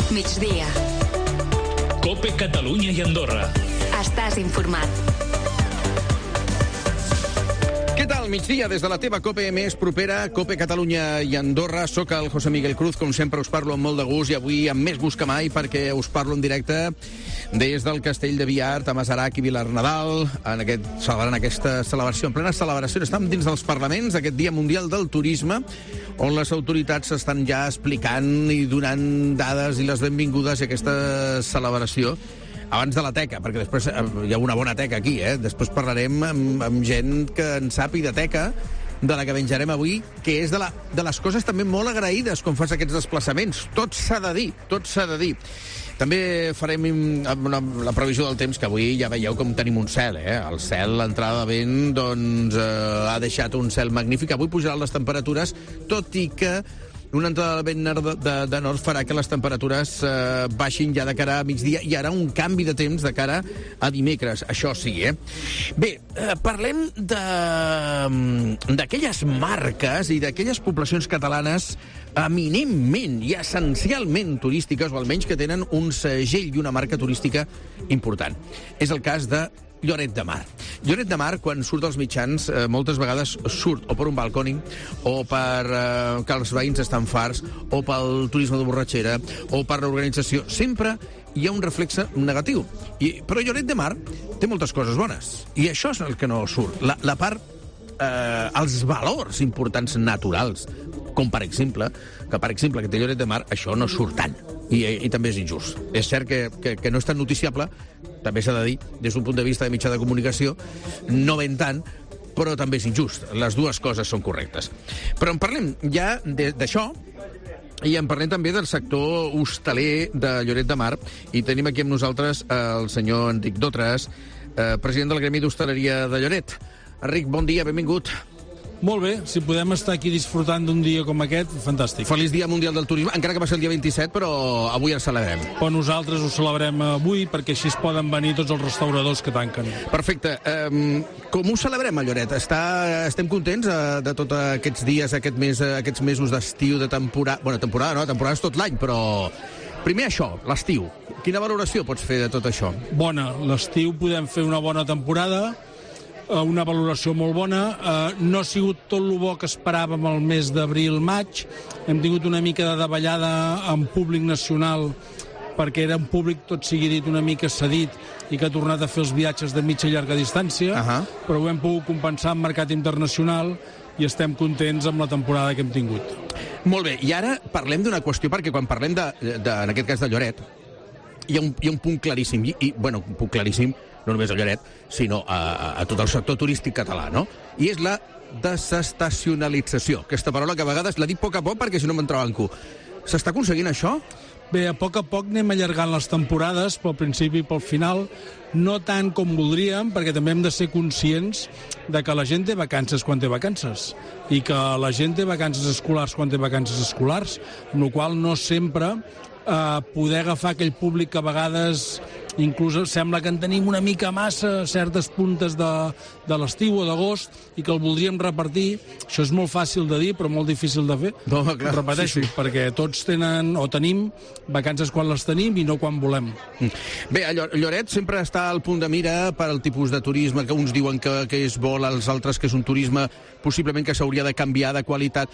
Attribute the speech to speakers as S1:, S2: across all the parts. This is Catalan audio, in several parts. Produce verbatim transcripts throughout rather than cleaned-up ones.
S1: Migdia.
S2: COPE Catalunya i Andorra.
S1: Estàs informat.
S3: Què tal? Migdia, des de la teva COPE més propera, COPE Catalunya i Andorra. Soc el José Miguel Cruz, com sempre us parlo amb molt de gust i avui amb més gust que mai perquè us parlo en directe des del Castell de Biart, a Masarac i Vilarnadal, en aquest, celebrant aquesta celebració, en plena celebració. Estem dins dels parlaments, aquest Dia Mundial del Turisme, on les autoritats estan ja explicant i donant dades i les benvingudes a aquesta celebració abans de la teca, perquè després hi ha una bona teca aquí, eh? Després parlarem amb, amb gent que en sap i de teca, de la que menjarem avui, que és de, la, de les coses també molt agraïdes quan fas aquests desplaçaments. Tot s'ha de dir, tot s'ha de dir. També farem amb la, la previsió del temps, que avui ja veieu com tenim un cel, eh? El cel, l'entrada de vent, doncs, eh, ha deixat un cel magnífic. Avui pujaran les temperatures, tot i que una entrada de vent de, de, de nord farà que les temperatures eh, baixin ja de cara a migdia. Hi haurà un canvi de temps de cara a dimecres, això sí, eh? Bé, eh, parlem d'aquelles marques i d'aquelles poblacions catalanes eminentment i essencialment turístiques, o almenys que tenen un segell i una marca turística important. És el cas de Lloret de Mar. Lloret de Mar, quan surt dels mitjans, eh, moltes vegades surt o per un balcòning, o per eh, que els veïns estan farts, o pel turisme de borratxera, o per l'organització. Sempre hi ha un reflexe negatiu. I, però Lloret de Mar té moltes coses bones. I això és el que no surt. La, la part, eh, els valors importants naturals, com per exemple, que per exemple que té Lloret de Mar, això no surt tant. I, i també és injust. És cert que, que, que no és tan noticiable, també s'ha de dir, des d'un punt de vista de mitjà de comunicació, no ben tant, però també és injust. Les dues coses són correctes. Però en parlem ja d'això, i en parlem també del sector hostaler de Lloret de Mar, i tenim aquí amb nosaltres el senyor Enric Dotres, eh, president del Gremi d'Hostaleria de Lloret. Enric, bon dia, benvingut.
S4: Molt bé, si podem estar aquí disfrutant d'un dia com aquest, fantàstic.
S3: Feliç Dia Mundial del Turisme, encara que va ser el dia vint-i-set, però avui el celebrem.
S4: Però nosaltres ho celebrem avui perquè així es poden venir tots els restauradors que tanquen.
S3: Perfecte. Um, com ho celebrem a Lloret? Està, estem contents uh, de tots aquests dies, aquest mes, uh, aquests mesos d'estiu, de temporada... Bueno, temporada no, temporada és tot l'any, però... Primer això, l'estiu. Quina valoració pots fer de tot això?
S4: Bona. L'estiu podem fer una bona temporada, una valoració molt bona. No ha sigut tot el bo que esperàvem el mes d'abril-maig. Hem tingut una mica de davallada en públic nacional perquè era un públic, tot sigui dit, una mica cedit i que ha tornat a fer els viatges de mitja i llarga distància, uh-huh. però ho hem pogut compensar en mercat internacional i estem contents amb la temporada que hem tingut.
S3: Molt bé, i ara parlem d'una qüestió, perquè quan parlem, de, de, en aquest cas de Lloret, hi ha un, hi ha un punt claríssim, i, i bueno, un punt claríssim, no només a Lloret, sinó a, a, a tot el sector turístic català, no? I és la desestacionalització. Aquesta paraula que a vegades la dic a poc a poc perquè si no m'entrava en cu. S'està aconseguint això?
S4: Bé, a poc a poc anem allargant les temporades, pel principi i pel final, no tant com voldríem, perquè també hem de ser conscients de que la gent té vacances quan té vacances, i que la gent té vacances escolars quan té vacances escolars, amb la qual cosa no sempre eh, poder agafar aquell públic que a vegades inclús sembla que en tenim una mica massa certes puntes de, de l'estiu o d'agost i que el voldríem repartir. Això és molt fàcil de dir, però molt difícil de fer.
S3: No, clar,
S4: repeteixo, sí, sí. Perquè tots tenen o tenim vacances quan les tenim i no quan volem.
S3: Bé, a Lloret sempre està al punt de mira per al tipus de turisme que uns diuen que, que és bo, els altres que és un turisme possiblement que s'hauria de canviar de qualitat.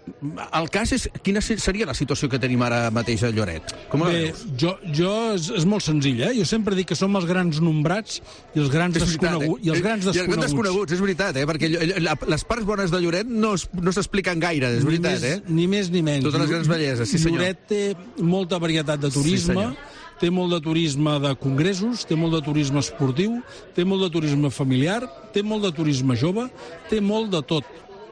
S3: El cas és, quina seria la situació que tenim ara mateix a Lloret? Com
S4: Bé, jo, jo és, és molt senzill, eh? Jo sempre dic que som els grans nombrats i els grans, desconeguts,
S3: eh?
S4: i els grans desconeguts.
S3: I els grans desconeguts, és veritat, eh? Perquè les parts bones de Lloret no, no s'expliquen gaire, és veritat,
S4: ni més,
S3: eh?
S4: Ni més ni menys.
S3: Totes les grans belleses, sí senyor.
S4: Lloret té molta varietat de turisme, sí, té molt de turisme de congressos, té molt de turisme esportiu, té molt de turisme familiar, té molt de turisme jove, té molt de tot.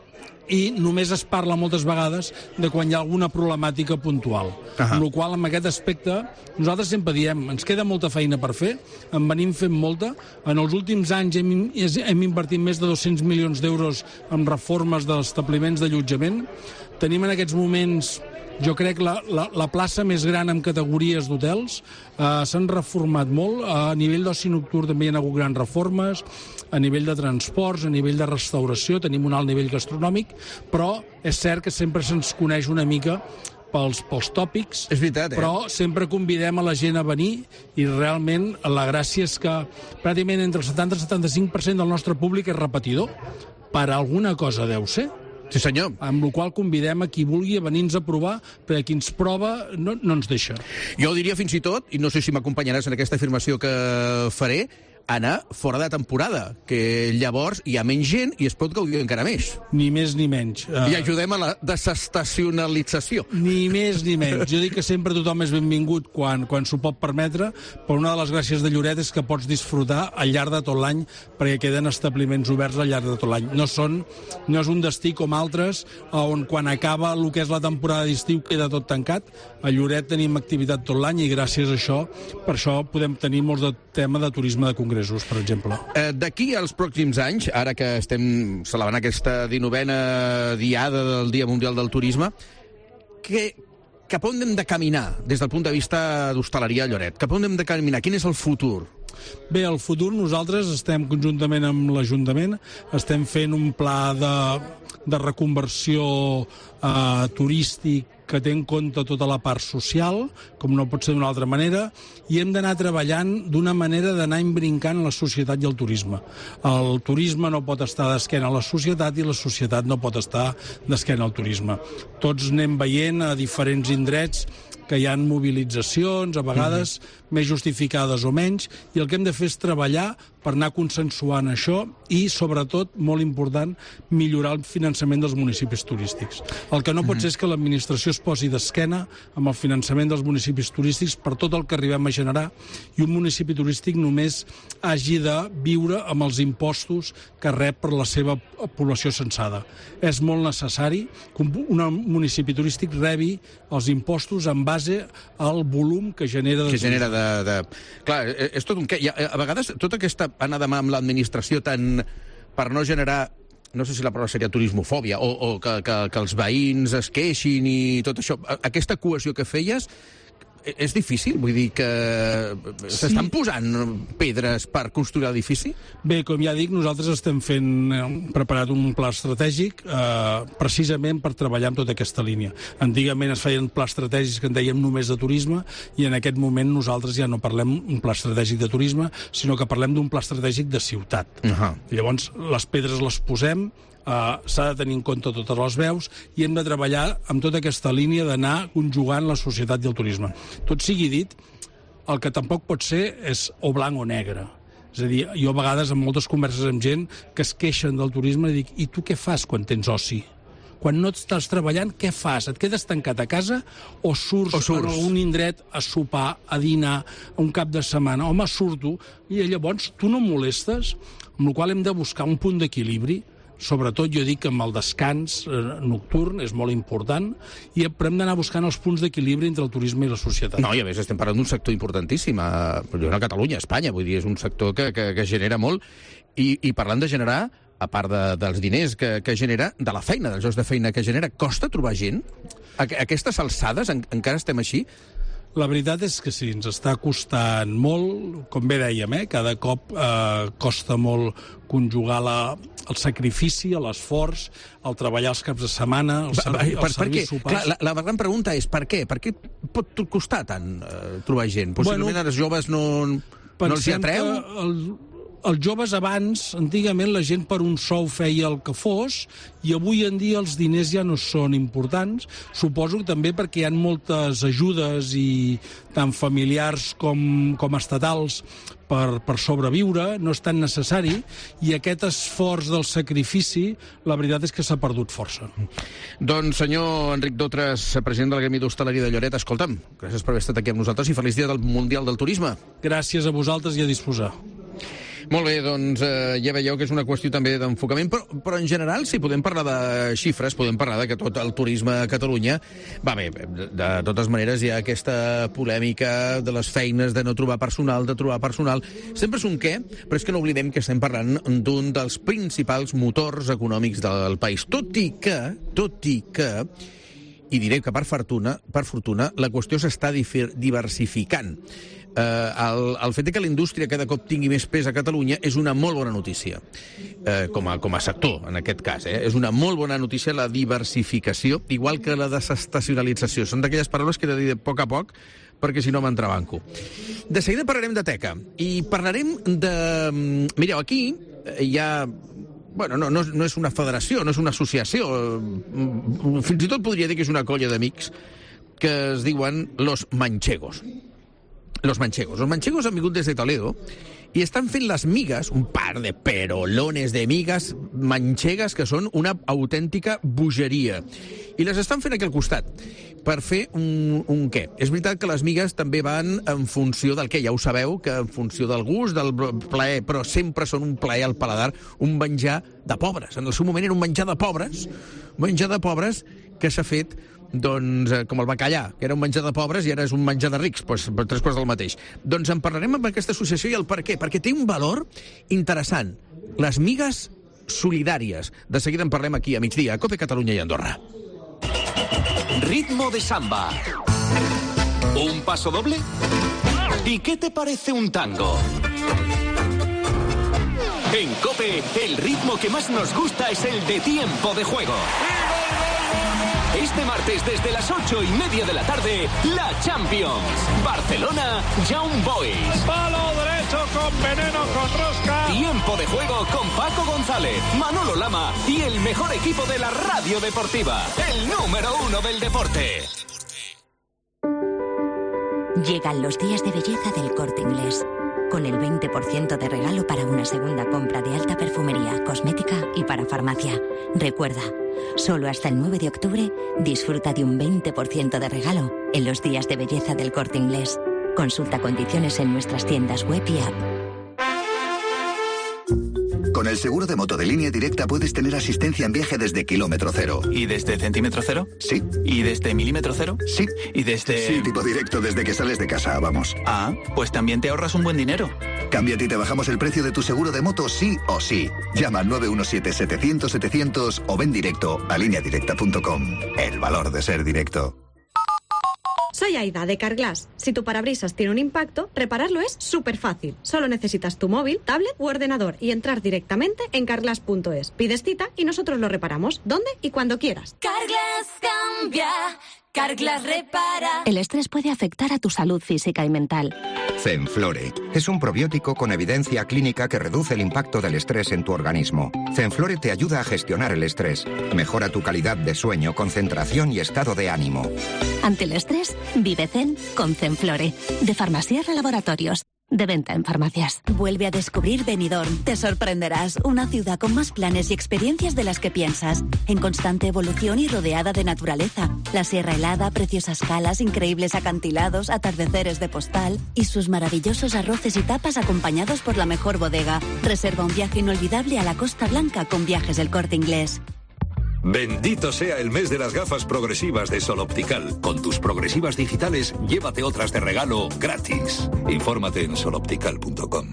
S4: I només es parla moltes vegades de quan hi ha alguna problemàtica puntual. Uh-huh. Amb la qual, en aquest aspecte, nosaltres sempre diem, ens queda molta feina per fer, en venim fent molta. En els últims anys hem, hem invertit més de dos-cents milions d'euros en reformes d'establiments d'allotjament. Tenim en aquests moments, jo crec, la, la, la plaça més gran en categories d'hotels. Uh, s'han reformat molt. Uh, a nivell d'oci nocturn també hi ha hagut grans reformes. A nivell de transports, a nivell de restauració, tenim un alt nivell gastronòmic, però és cert que sempre se'ns coneix una mica pels, pels tòpics,
S3: És veritat, eh?
S4: però sempre convidem a la gent a venir i realment la gràcia és que pràcticament entre el setanta i el setanta-cinc per cent del nostre públic és repetidor. Per alguna cosa deu ser.
S3: Sí, senyor.
S4: Amb la qual convidem a qui vulgui a venir-nos a provar, perquè qui ens prova no, no ens deixa.
S3: Jo diria fins i tot, i no sé si m'acompanyaràs en aquesta afirmació que faré, anar fora de temporada, que llavors hi ha menys gent i es pot gaudir encara més.
S4: Ni més ni menys.
S3: I ajudem a la desestacionalització.
S4: Ni més ni menys. Jo dic que sempre tothom és benvingut quan, quan s'ho pot permetre, però una de les gràcies de Lloret és que pots disfrutar al llarg de tot l'any, perquè queden establiments oberts al llarg de tot l'any. No són, no és un destí com altres, on quan acaba el que és la temporada d'estiu queda tot tancat. A Lloret tenim activitat tot l'any i gràcies a això, per això podem tenir molts de tema de turisme de congressos, per exemple.
S3: Eh, D'aquí als pròxims anys, ara que estem celebrant aquesta dinovena diada del Dia Mundial del Turisme, que, cap on hem de caminar des del punt de vista d'hostaleria a Lloret? Cap on hem de caminar? Quin és el futur?
S4: Bé, el futur nosaltres estem conjuntament amb l'Ajuntament, estem fent un pla de, de reconversió eh, turístic que té en compte tota la part social, com no pot ser d'una altra manera, i hem d'anar treballant d'una manera d'anar imbrincant la societat i el turisme. El turisme no pot estar d'esquena a la societat i la societat no pot estar d'esquena al turisme. Tots anem veient a diferents indrets que hi ha mobilitzacions, a vegades mm-hmm. més justificades o menys, i el que hem de fer és treballar per anar consensuant això i, sobretot, molt important, millorar el finançament dels municipis turístics. El que no pot ser és que l'administració es posi d'esquena amb el finançament dels municipis turístics per tot el que arribem a generar i un municipi turístic només hagi de viure amb els impostos que rep per la seva població censada. És molt necessari que un municipi turístic rebi els impostos en base al volum que genera de...
S3: Que genera de... de... Clar, és tot un què. A vegades, tota aquesta anar de mà amb l'administració tan... per no generar, no sé si la paraula seria turismofòbia, o, o que, que, que els veïns es queixin i tot això. Aquesta cohesió que feies és difícil? Vull dir que s'estan sí. posant pedres per construir l'edifici?
S4: Bé, com ja dic, nosaltres estem fent, hem preparat un pla estratègic eh, precisament per treballar en tota aquesta línia. Antigament es feien plans estratègics que en dèiem només de turisme i en aquest moment nosaltres ja no parlem un pla estratègic de turisme, sinó que parlem d'un pla estratègic de ciutat. Uh-huh. Llavors, les pedres les posem, Uh, s'ha de tenir en compte totes les veus i hem de treballar amb tota aquesta línia d'anar conjugant la societat i el turisme. Tot sigui dit, el que tampoc pot ser és o blanc o negre. És a dir, jo a vegades en moltes converses amb gent que es queixen del turisme i dic, i tu què fas quan tens oci? Quan no estàs treballant, què fas? Et quedes tancat a casa o surts, o surts. a un indret a sopar, a dinar, un cap de setmana? Home, surto. I llavors tu no molestes, amb la qual hem de buscar un punt d'equilibri. Sobretot jo dic que amb el descans eh, nocturn és molt important i hem d'anar buscant els punts d'equilibri entre el turisme i la societat.
S3: No, i a més estem parlant d'un sector importantíssim a, a Catalunya, a Espanya, vull dir, és un sector que, que, que genera molt i, i parlant de generar, a part de, dels diners que, que genera, de la feina, dels llocs de feina que genera, costa trobar gent? A, a aquestes alçades en, encara estem així?
S4: La veritat és que sí, ens està costant molt, com bé dèiem, eh? Cada cop eh, costa molt conjugar la, el sacrifici, l'esforç, el treballar els caps de setmana, el, servi,
S3: per,
S4: el servir sopars...
S3: Clar, la, la gran pregunta és per què? Per què pot costar tant eh, trobar gent? Possiblement bueno, els joves no, no els hi atreu?
S4: El, els joves abans, antigament, la gent per un sou feia el que fos i avui en dia els diners ja no són importants. Suposo que també perquè hi ha moltes ajudes i tant familiars com, com estatals per, per sobreviure, no és tan necessari, i aquest esforç del sacrifici, la veritat és que s'ha perdut força.
S3: Doncs, senyor Enric Dotres, president del Gremi d'Hostaleria de Lloret, escolta'm, gràcies per haver estat aquí amb nosaltres i feliç dia del Mundial del Turisme.
S4: Gràcies a vosaltres i a disposar.
S3: Molt bé, doncs eh, ja veieu que és una qüestió també d'enfocament, però, però en general, si podem parlar de xifres, podem parlar de que tot el turisme a Catalunya va bé. De, de totes maneres, hi ha aquesta polèmica de les feines, de no trobar personal, de trobar personal. Sempre és un què, però és que no oblidem que estem parlant d'un dels principals motors econòmics del país. Tot i que, tot i que, i diré que per fortuna, per fortuna la qüestió s'està diversificant. Eh, el, el fet que la indústria cada cop tingui més pes a Catalunya és una molt bona notícia, eh, com, a, com a sector, en aquest cas. Eh? És una molt bona notícia la diversificació, igual que la desestacionalització. Són d'aquelles paraules que he de dir de poc a poc, perquè si no m'entrebanco. De seguida parlarem de teca, i parlarem de... Mireu, aquí hi ha... Bueno, no, no, no és una federació, no és una associació. Fins i tot podria dir que és una colla d'amics que es diuen Los Manchegos. Los Manchegos. Los Manchegos han vingut des de Toledo i estan fent les migues, un par de perolones de migues manchegues que són una autèntica bogeria. I les estan fent aquí al costat per fer un, un què. És veritat que les migues també van en funció del què, ja ho sabeu, que en funció del gust, del plaer, però sempre són un plaer al paladar, un menjar de pobres. En el seu moment era un menjar de pobres, un menjar de pobres que s'ha fet doncs, com el bacallà, que era un menjar de pobres i ara és un menjar de rics, doncs, tres coses del mateix. Doncs en parlarem amb aquesta associació i el per què, perquè té un valor interessant. Les migues solidàries. De seguida en parlem aquí a migdia, a COPE Catalunya i Andorra.
S5: Ritmo de samba. ¿Un paso doble? ¿Y qué te parece un tango? En COPE, el ritmo que más nos gusta es el de tiempo de juego. Este martes desde las ocho y media de la tarde, la Champions. Barcelona, Young Boys.
S6: Palo derecho con veneno, con rosca.
S5: Tiempo de juego con Paco González, Manolo Lama y el mejor equipo de la radio deportiva. El número uno del deporte.
S1: Llegan los días de belleza del Corte Inglés. Con el veinte por ciento de regalo para una segunda compra de alta perfumería, cosmética y para farmacia. Recuerda, solo hasta el nueve de octubre disfruta de un veinte por ciento de regalo en los días de belleza del Corte Inglés. Consulta condiciones en nuestras tiendas web y app.
S7: Con el seguro de moto de Línea Directa puedes tener asistencia en viaje desde kilómetro cero.
S8: ¿Y desde centímetro cero?
S7: Sí.
S8: ¿Y desde milímetro cero?
S7: Sí.
S8: ¿Y desde...?
S7: Sí, tipo directo desde que sales de casa, vamos.
S8: Ah, pues también te ahorras un buen dinero.
S7: Cámbiate y te bajamos el precio de tu seguro de moto sí o sí. Llama al nueve uno siete, setecientos, setecientos o ven directo a línea directa punto com. El valor de ser directo.
S9: Soy Aida, de Carglass. Si tu parabrisas tiene un impacto, repararlo es súper fácil. Solo necesitas tu móvil, tablet u ordenador y entrar directamente en carglass punto es. Pides cita y nosotros lo reparamos, donde y cuando quieras.
S1: Carglass cambia, Carglass repara.
S10: El estrés puede afectar a tu salud física y mental.
S11: Zenflore es un probiótico con evidencia clínica que reduce el impacto del estrés en tu organismo. Zenflore te ayuda a gestionar el estrés, mejora tu calidad de sueño, concentración y estado de ánimo.
S10: Ante el estrés, vive Zen con Zenflore, de Farmasierra Laboratorios. De venta en farmacias.
S12: Vuelve a descubrir Benidorm. Te sorprenderás. Una ciudad con más planes y experiencias de las que piensas. En constante evolución y rodeada de naturaleza. La sierra helada, preciosas calas, increíbles acantilados, atardeceres de postal y sus maravillosos arroces y tapas acompañados por la mejor bodega. Reserva un viaje inolvidable a la Costa Blanca con Viajes del Corte Inglés.
S13: Bendito sea el mes de las gafas progresivas de Sol Optical. Con tus progresivas digitales, llévate otras de regalo gratis. Infórmate en sol optical punto com.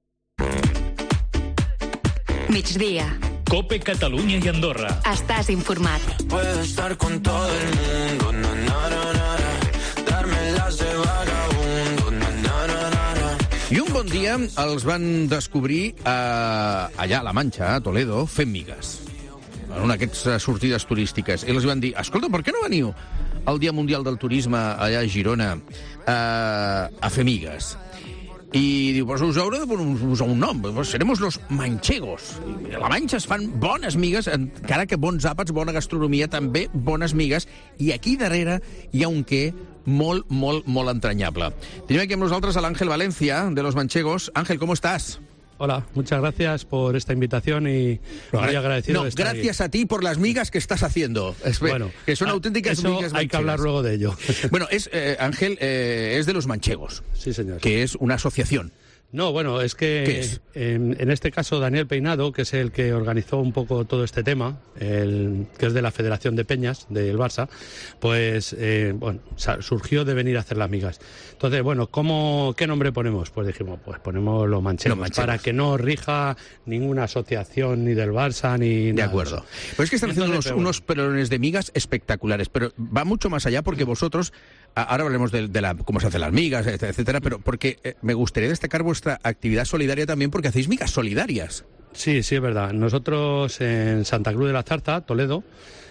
S1: Migdia.
S2: COPE Catalunya i Andorra.
S1: Estàs informat.
S14: Puedo estar con todo el mundo, na, na, na, na, darme las de vagabundo, na, na, na, na.
S3: I un bon dia els van descobrir a, allà a La Manxa, a Toledo, fent migues. En una d'aquestes sortides turístiques. I els van dir, escolta, per què no veniu al Dia Mundial del Turisme allà a Girona a, a fer migues? I diu, pues us haureu de posar un nom, pues seremos los manchegos. A la Manxa es fan bones migues, encara que bons àpats, bona gastronomia, també bones migues, i aquí darrere hi ha un què molt, molt, molt entranyable. Tenim aquí amb nosaltres a l'Àngel Valencia, de los Manchegos. Ángel, ¿cómo estás?
S15: Hola, muchas gracias por esta invitación y no, muy agradecido
S3: no,
S15: de estar
S3: gracias
S15: aquí.
S3: a ti por las migas que estás haciendo. Es,
S15: bueno,
S3: que son auténticas
S15: eso
S3: migas
S15: hay que hablar luego de ello.
S3: Bueno, es, eh, Ángel, eh, es de los Manchegos.
S15: Sí, señor.
S3: Que es una asociación.
S15: No, bueno, es que
S3: es?
S15: En, en este caso Daniel Peinado, que es el que organizó un poco todo este tema, el, que es de la Federación de Peñas del Barça, pues eh, bueno, surgió de venir a hacer las migas. Entonces, bueno, ¿cómo, ¿qué nombre ponemos? Pues dijimos, pues ponemos los manchegos, los manchegos, para que no rija ninguna asociación ni del Barça ni nada.
S3: De acuerdo. Pues es que están haciendo unos, unos pelones de migas espectaculares, pero va mucho más allá porque vosotros, ahora hablaremos de, de la, cómo se hacen las migas, etcétera, pero porque eh, me gustaría destacar vuestra actividad solidaria también porque hacéis migas solidarias.
S15: Sí, sí, es verdad. Nosotros en Santa Cruz de la Zarza, Toledo,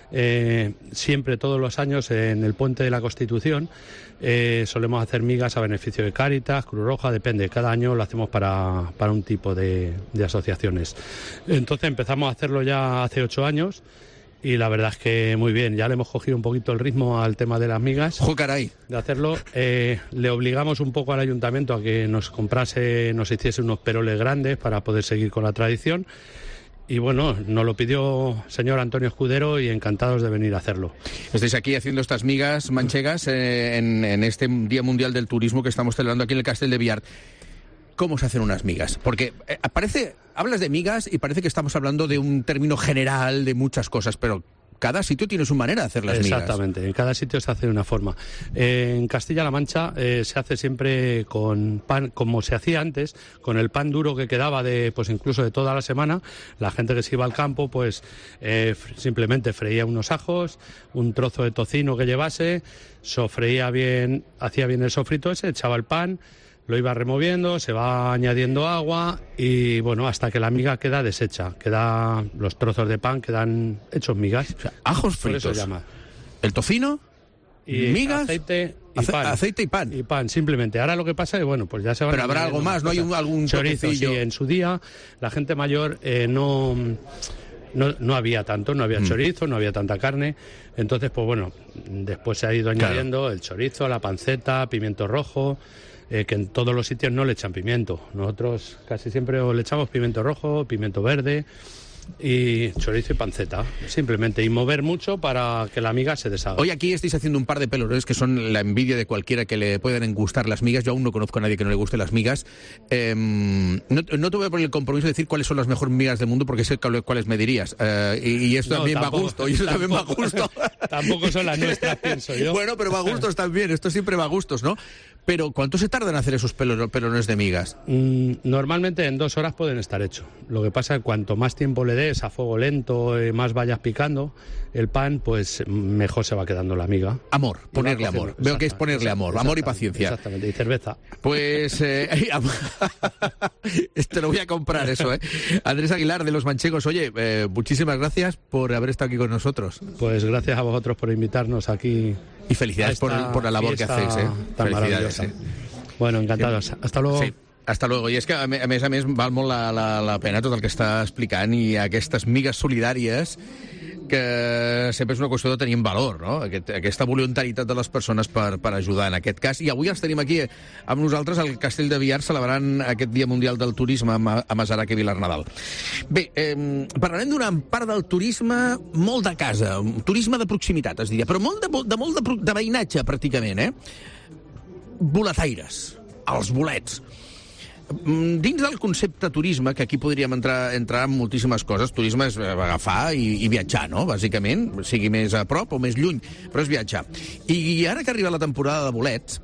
S15: eh, siempre, todos los años, en el Puente de la Constitución, eh, solemos hacer migas a beneficio de Cáritas, Cruz Roja, depende. Cada año lo hacemos para, para un tipo de, de asociaciones. Entonces empezamos a hacerlo ya hace ocho años. Y la verdad es que muy bien, ya le hemos cogido un poquito el ritmo al tema de las migas.
S3: ¡Jo, caray!
S15: De hacerlo, eh, le obligamos un poco al ayuntamiento a que nos comprase, nos hiciese unos peroles grandes para poder seguir con la tradición. Y bueno, nos lo pidió señor Antonio Escudero y encantados de venir a hacerlo.
S3: Estáis aquí haciendo estas migas manchegas eh, en, en este Día Mundial del Turismo que estamos celebrando aquí en el Castell de Viart. ¿Cómo se hacen unas migas? Porque eh, parece, hablas de migas y parece que estamos hablando de un término general de muchas cosas, pero cada sitio tiene su manera de hacer las migas.
S15: Exactamente, en cada sitio se hace de una forma. Eh, en Castilla-La Mancha eh, se hace siempre con pan, como se hacía antes, con el pan duro que quedaba de, pues incluso de toda la semana. La gente que se iba al campo, pues eh, simplemente freía unos ajos, un trozo de tocino que llevase, sofreía bien, hacía bien el sofrito ese, echaba el pan, lo iba removiendo, se va añadiendo agua y bueno, hasta que la miga queda deshecha, queda, los trozos de pan quedan hechos migas.
S3: O sea, ajos fritos.
S15: Por eso llama.
S3: El tocino,
S15: y
S3: migas,
S15: aceite y
S3: ace
S15: pan.
S3: aceite y pan.
S15: Y pan, simplemente. Ahora lo que pasa es, bueno, pues ya se van...
S3: Pero habrá algo más, ¿no? Hay un, algún
S15: chorizo, sí, en su día la gente mayor eh, no... No, no había tanto, no había mm. chorizo, no había tanta carne. Entonces, pues bueno, después se ha ido añadiendo claro. el chorizo, la panceta, pimiento rojo... Eh, que en todos los sitios no le echan pimiento. Nosotros casi siempre le echamos pimiento rojo, pimiento verde y chorizo y panceta, simplemente, y mover mucho para que la miga se deshaga.
S3: Hoy aquí estáis haciendo un par de pelones que son la envidia de cualquiera que le puedan gustar las migas. Yo aún no conozco a nadie que no le guste las migas. Eh, no, no te voy a poner el compromiso de decir cuáles son las mejores migas del mundo porque sé cuáles me dirías. Eh, y, y esto no, también tampoco, va a gusto. Y eso también va a gusto.
S15: Tampoco son las nuestras, pienso yo.
S3: Bueno, pero va a gustos también. Esto siempre va a gustos, ¿no? Pero ¿cuánto se tarda en hacer esos pelones de migas?
S15: Mm, normalmente en dos horas pueden estar hechos. Lo que pasa es que cuanto más tiempo le des a fuego lento, eh, más vayas picando el pan, pues mejor se va quedando la miga.
S3: Amor, ponerle amor. Veo que es ponerle amor, amor y paciencia.
S15: Exactamente, y cerveza.
S3: Pues eh, te lo voy a comprar eso, ¿eh? Andrés Aguilar de Los Manchegos, oye, eh, muchísimas gracias por haber estado aquí con nosotros.
S15: Pues gracias a vosotros por invitarnos aquí.
S3: Y felicidades por, por la labor que hacéis, ¿eh?
S15: Tan
S3: felicidades.
S15: Eh. Bueno, encantados. Sí. Hasta luego.
S3: Sí. Hasta luego. I és que, a més a més, val molt la, la, la pena tot el que està explicant i aquestes migues solidàries que sempre és una qüestió de tenir en valor, no? Aquest, aquesta voluntaritat de les persones per, per ajudar en aquest cas. I avui els tenim aquí amb nosaltres al Castell de Viart celebrant aquest Dia Mundial del Turisme a Masarac i Vilarnadal. Bé, eh, parlarem d'una part del turisme molt de casa, un turisme de proximitat, es diria, però molt de, de, molt de, de veïnatge, pràcticament, eh? Boletaires, els bolets. Dins del concepte turisme, que aquí podríem entrar, entrar en moltíssimes coses, turisme és agafar i, i viatjar, no?, bàsicament, sigui més a prop o més lluny, però és viatjar. I ara que arriba la temporada de bolets,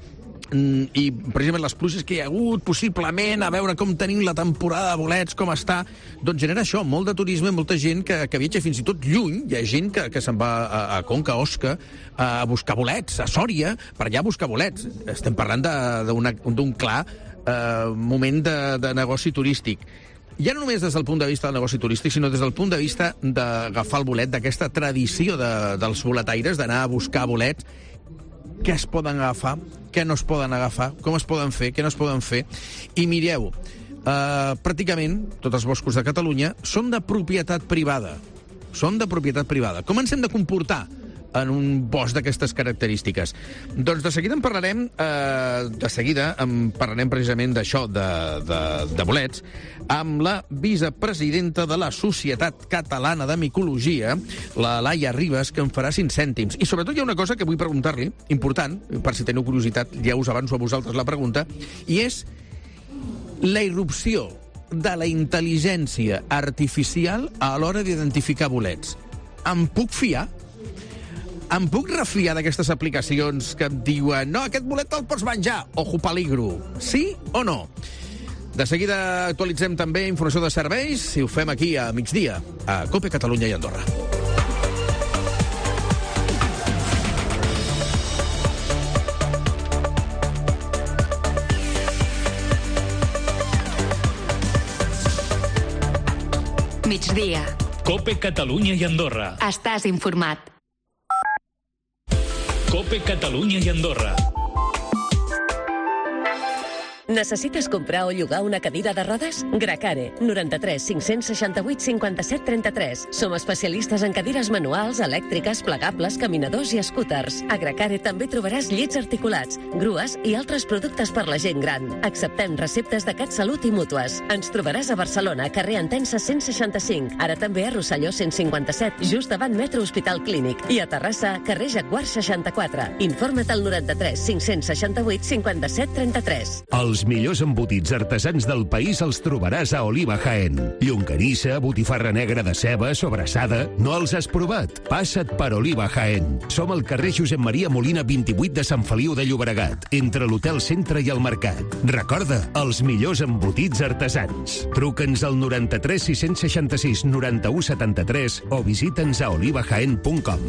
S3: i precisament les pluges que hi ha hagut, possiblement, a veure com tenim la temporada de bolets, com està, doncs genera això, molt de turisme, molta gent que, que viatja fins i tot lluny, hi ha gent que, que se'n va a, a Conca, a Osca, a buscar bolets, a Sòria, per allà a buscar bolets. Estem parlant d'un clar Uh, moment de, de negoci turístic. Ja no només des del punt de vista del negoci turístic, sinó des del punt de vista d'agafar el bolet, d'aquesta tradició de, dels boletaires, d'anar a buscar bolets. Què es poden agafar, què no es poden agafar, com es poden fer, què no es poden fer. I mireu, uh, pràcticament tots els boscos de Catalunya són de propietat privada. Són de propietat privada. Com ens hem de comportar en un bosc d'aquestes característiques? Doncs de seguida en parlarem, eh, de seguida en parlarem precisament d'això, de, de, de bolets, amb la vicepresidenta de la Societat Catalana de Micologia, la Laia Ribas, que en farà cinc cèntims. I sobretot hi ha una cosa que vull preguntar-li, important, per si teniu curiositat, ja us avanço a vosaltres la pregunta, i és la irrupció de la intel·ligència artificial a l'hora d'identificar bolets. Em puc fiar? Em puc refiar d'aquestes aplicacions que em diuen no, aquest bolet te'l pots menjar, ojo peligro. Sí o no? De seguida actualitzem també informació de serveis i ho fem aquí a migdia, a COPE Catalunya i Andorra.
S16: Migdia.
S2: COPE Catalunya i Andorra.
S16: Estàs informat.
S2: COPE Catalunya i Andorra.
S17: Necessites comprar o llogar una cadira de rodes? Gracare, noranta-tres cinc-cents seixanta-vuit cinquanta-set trenta-tres. Som especialistes en cadires manuals, elèctriques, plegables, caminadors i scooters. A Gracare també trobaràs llits articulats, grues i altres productes per la gent gran. Acceptem receptes de CatSalut i mútues. Ens trobaràs a Barcelona, carrer Entença cent seixanta-cinc. Ara també a Rosselló cent cinquanta-set, just davant Metro Hospital Clínic. I a Terrassa, carrer Jaguar seixanta-quatre. Informa't al noranta-tres cinc-cents seixanta-vuit cinquanta-set trenta-tres.
S18: Els millors embotits artesans del país els trobaràs a Oliva Jaén. Llonganissa, botifarra negra de ceba, sobrassada... No els has provat? Passa't per Oliva Jaén. Som al carrer Josep Maria Molina vint-i-vuit de Sant Feliu de Llobregat, entre l'Hotel Centre i el Mercat. Recorda, els millors embotits artesans. Truca'ns al noranta-tres sis-cents seixanta-sis noranta-u setanta-tres o visita'ns a oliva jaén punt com.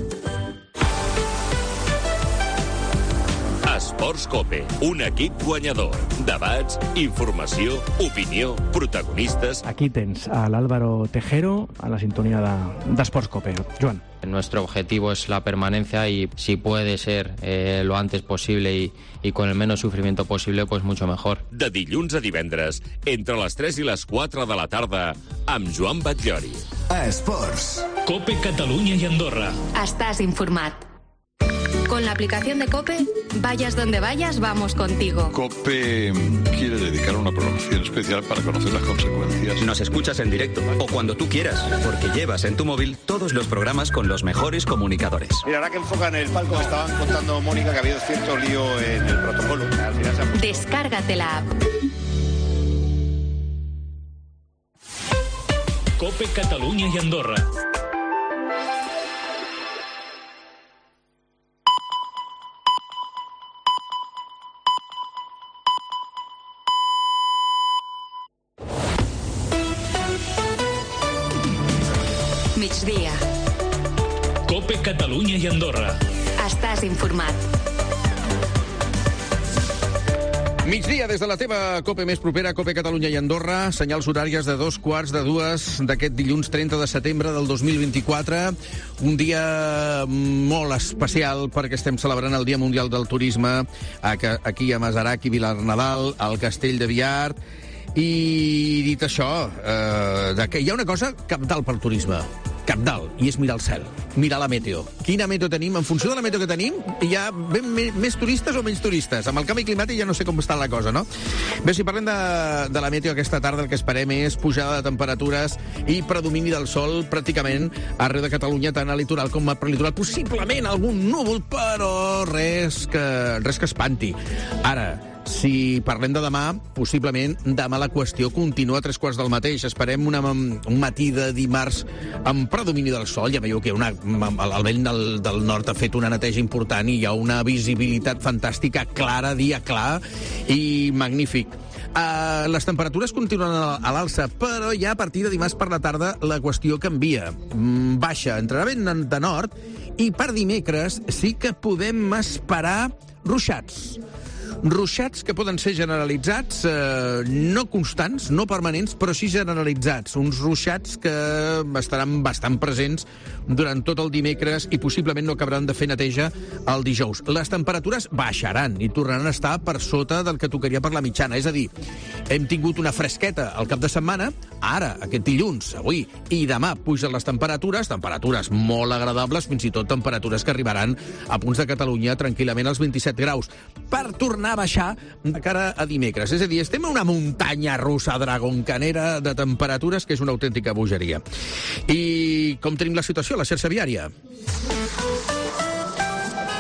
S19: Esports COPE, un equip guanyador. Debats, informació, opinió, protagonistes...
S20: Aquí tens a l'Álvaro Tejero a la sintonía de, de Esports COPE. Joan.
S21: Nuestro objetivo es la permanencia y si puede ser eh, lo antes posible y, y con el menos sufrimiento posible, pues mucho mejor.
S19: De dilluns a divendres, entre les tres i les quatre de la tarda, amb Joan Batllori.
S7: Esports.
S2: COPE Catalunya i Andorra.
S16: Estás informat. Con la aplicación de COPE, vayas donde vayas, vamos contigo.
S22: COPE quiere dedicar una programación especial para conocer las consecuencias.
S23: Nos escuchas en directo o cuando tú quieras, porque llevas en tu móvil todos los programas con los mejores comunicadores.
S24: Mira, ahora que enfocan el palco, me estaban contando, Mónica, que ha habido cierto lío en el protocolo. Al final se ha...
S16: Descárgate la app.
S2: COPE Catalunya i Andorra.
S16: Migdia.
S2: COPE Catalunya i Andorra.
S16: Estàs informat.
S3: Migdia des de la teva COPE més propera, COPE Catalunya i Andorra, senyals horàries de dos quarts de dues d'aquest dilluns trenta de setembre del dos mil vint-i-quatre, un dia molt especial perquè estem celebrant el Dia Mundial del Turisme aquí a Masarac i Vilarnadal, al Castell de Viart. I dit això, eh, de que hi ha una cosa cabdal pel turisme, cabdal, i és mirar el cel, mirar la meteo. Quina meteo tenim? En funció de la meteo que tenim, hi ha ben més turistes o menys turistes. Amb el canvi climàtic ja no sé com està la cosa, no? Bé, si parlem de, de la meteo aquesta tarda, el que esperem és pujada de temperatures i predomini del sol pràcticament arreu de Catalunya, tant al litoral com al prelitoral. Possiblement algun núvol, però res que, res que espanti. Ara, si parlem de demà, possiblement demà la qüestió continua a tres quarts del mateix. Esperem una, un matí de dimarts amb predomini del sol. Ja veieu que una, el vent del, del nord ha fet una neteja important i hi ha una visibilitat fantàstica, clara, dia clar i magnífic. Uh, les temperatures continuen a, a l'alça, però ja a partir de dimarts per la tarda la qüestió canvia. Mm, baixa, entrarà vent de nord i per dimecres sí que podem esperar ruixats. Ruixats que poden ser generalitzats, eh, no constants, no permanents, però sí generalitzats. Uns ruixats que estaran bastant presents durant tot el dimecres i possiblement no acabaran de fer neteja el dijous. Les temperatures baixaran i tornaran a estar per sota del que tocaria per la mitjana. És a dir, hem tingut una fresqueta al cap de setmana, ara, aquest dilluns, avui i demà pugen les temperatures, temperatures molt agradables, fins i tot temperatures que arribaran a punts de Catalunya tranquil·lament als vint-i-set graus, per tornar a baixar de cara a dimecres. És a dir, estem a una muntanya russa dragoncanera de temperatures que és una autèntica bogeria. I com tenim la situació a la xarxa viària?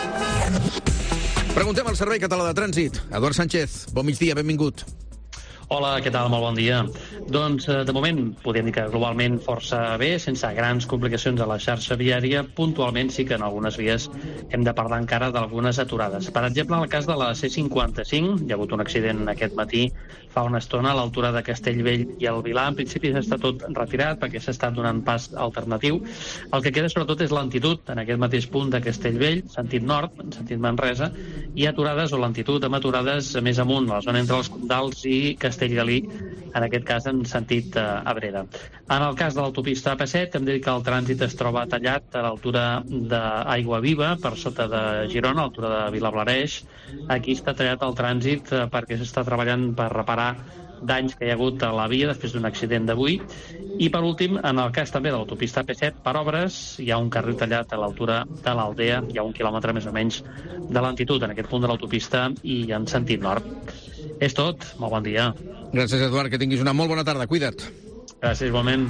S3: Preguntem al Servei Català de Trànsit. Eduard Sánchez, bon migdia, benvingut.
S4: Hola, què tal? Molt bon dia. Doncs, de moment, podem dir que globalment força bé, sense grans complicacions a la xarxa viària. Puntualment sí que en algunes vies hem de parlar encara d'algunes aturades. Per exemple, en el cas de la C cinquanta-cinc, hi ha hagut un accident aquest matí fa una estona a l'altura de Castellvell i el Vilar. En principi s'està tot retirat perquè s'està donant pas alternatiu. El que queda sobretot és lentitud en aquest mateix punt de Castellvell, sentit nord, en sentit Manresa, i aturades o lentitud amb aturades més amunt, a la zona entre els Condals i Castellgalí, en aquest cas en sentit eh, Abrera. En el cas de l'autopista A P set, hem de dir que el trànsit es troba tallat a l'altura d'Aiguaviva, per sota de Girona, a l'altura de Vilablareix. Aquí està tallat el trànsit eh, perquè s'està treballant per reparar danys que hi ha hagut a la via després d'un accident d'avui. I per últim, en el cas també de l'autopista A P set, per obres, hi ha un carril tallat a l'altura de l'Aldea, hi ha un quilòmetre més o menys de lentitud en aquest punt de l'autopista i en sentit nord. És tot, molt bon dia.
S3: Gràcies, Eduard, que tinguis una molt bona tarda, cuida't.
S4: Gràcies, igualment.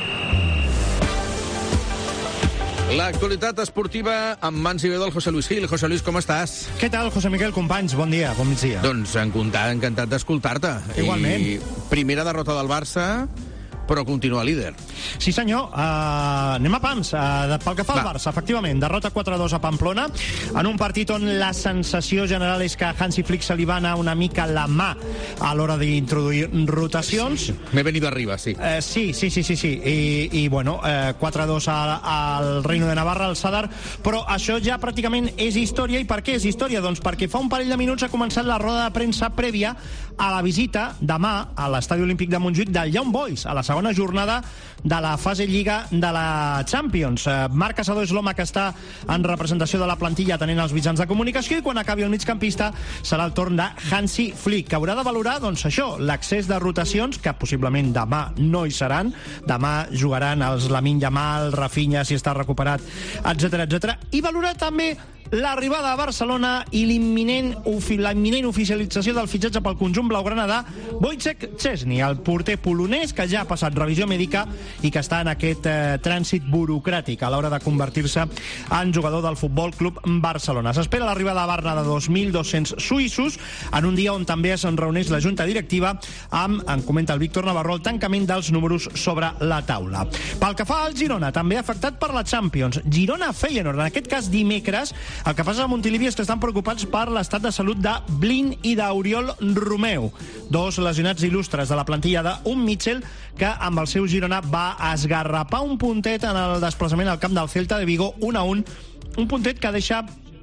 S3: L'actualitat esportiva amb mans i veu del José Luis Gil. José Luis, com estàs?
S5: Què tal, José Miguel, companys? Bon dia, bon migdia.
S3: Doncs encantat, encantat d'escoltar-te.
S5: Igualment.
S3: I primera derrota del Barça, però continua líder.
S5: Sí, senyor. Uh, anem a pams. Uh, pel que fa al Barça, efectivament, derrota quatre a dos a Pamplona, en un partit on la sensació general és que Hansi Flick se li va anar una mica la mà a l'hora d'introduir rotacions.
S3: Sí, m'he venido arriba, sí.
S5: Uh, sí, sí, sí, sí, sí. I, i bueno, uh, quatre a dos al, al Reino de Navarra, al Sadar, però això ja pràcticament és història. I per què és història? Doncs perquè fa un parell de minuts ha començat la roda de premsa prèvia a la visita demà a l'Estadi Olímpic de Montjuïc del Young Boys, a la segona jornada de la fase Lliga de la Champions. Marc Caçador és l'home que està en representació de la plantilla atenent els mitjans de comunicació, i quan acabi el migcampista serà el torn de Hansi Flick, que haurà de valorar, doncs això, l'accés de rotacions, que possiblement demà no hi seran. Demà jugaran els Lamine Yamal, Rafinha, si està recuperat, etcètera, etcètera. I valorar també l'arribada a Barcelona i l'imminent la imminent oficialització del fitxatge pel conjunt blaugrana de Wojciech Szczesny, el porter polonès que ja ha passat revisió mèdica i que està en aquest eh, trànsit burocràtic a l'hora de convertir-se en jugador del Futbol Club Barcelona. S'espera l'arribada a Barna de dos mil dos-cents suïssos en un dia on també es reuneix la junta directiva amb, en comenta el Víctor Navarro, el tancament dels números sobre la taula. Pel que fa al Girona, també afectat per la Champions. Girona-Feyenoord, en aquest cas dimecres. El que passa a Montilivi és que estan preocupats per l'estat de salut de Blin i d'Oriol Romeu, dos lesionats il·lustres de la plantilla d'un Mitchell que amb el seu Girona va esgarrapar un puntet en el desplaçament al camp del Celta de Vigo, un a un, un puntet que deixa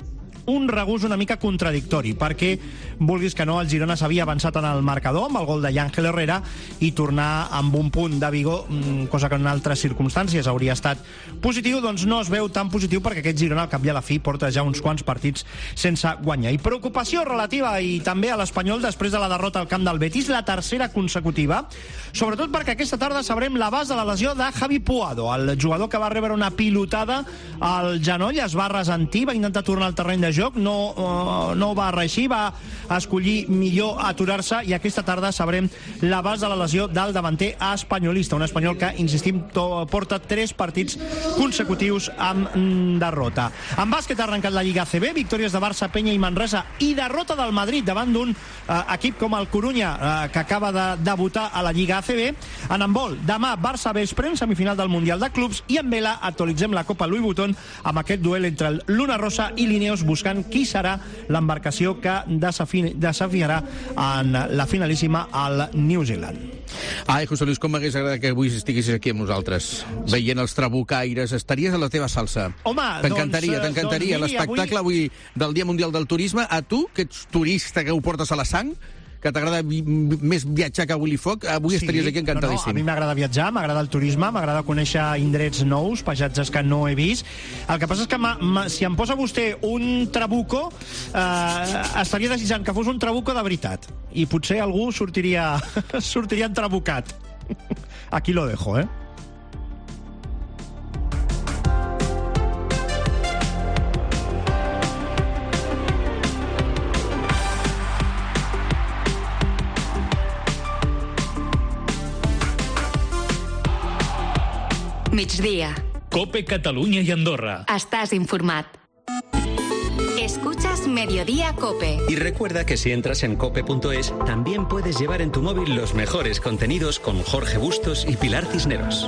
S5: un regús una mica contradictori, perquè, vulguis que no, el Girona s'havia avançat en el marcador amb el gol de Ángel Herrera i tornar amb un punt de Vigo, cosa que en altres circumstàncies hauria estat positiu, doncs no es veu tan positiu perquè aquest Girona al cap i a la fi porta ja uns quants partits sense guanyar. I preocupació relativa i també a l'Espanyol després de la derrota al camp del Betis, la tercera consecutiva, sobretot perquè aquesta tarda sabrem l'abast de la lesió de Javi Puado, el jugador que va rebre una pilotada al genoll, es va ressentir, va intentar tornar al terreny de joc, no, uh, no va reeixir, va escollir millor aturar-se, i aquesta tarda sabrem l'abast de la lesió del davanter espanyolista, un espanyol que, insistim, to, porta tres partits consecutius amb derrota. En bàsquet ha arrencat la Lliga A C B, victòries de Barça, Penya i Manresa, i derrota del Madrid davant d'un uh, equip com el Corunya, uh, que acaba de debutar a la Lliga A C B. En handbol, demà Barça vespre en semifinal del Mundial de Clubs, i en vela actualitzem la Copa Louis Vuitton amb aquest duel entre el Luna Rossa i l'Ineos, buscant qui serà l'embarcació que desafi desafiarà en la finalíssima al New Zealand.
S3: Ai, José Luis, com m'hagués agradat que avui estiguessis aquí amb nosaltres, veient els trabucaires. Estaries a la teva salsa.
S5: Home,
S3: t'encantaria,
S5: doncs,
S3: t'encantaria.
S5: doncs,
S3: L'espectacle avui... avui del Dia Mundial del Turisme, a tu, que ets turista, que ho portes a la sang, que t'agrada vi més viatjar que a Willy Foc, avui sí, estaries aquí encantadíssim.
S5: No, no, a mi m'agrada viatjar, m'agrada el turisme, m'agrada conèixer indrets nous, paisatges que no he vist. El que passa és que ma, ma, si em posa vostè un trabuco, eh, estaria desitjant que fos un trabuco de veritat. I potser algú sortiria, sortiria entrabucat. Aquí lo dejo, eh?
S16: Migdia.
S2: Cope Catalunya i Andorra.
S16: Estàs informat. Escuchas Mediodía Cope.
S23: Y recuerda que si entras en cope punto es, también puedes llevar en tu móvil los mejores contenidos con Jorge Bustos y Pilar Cisneros.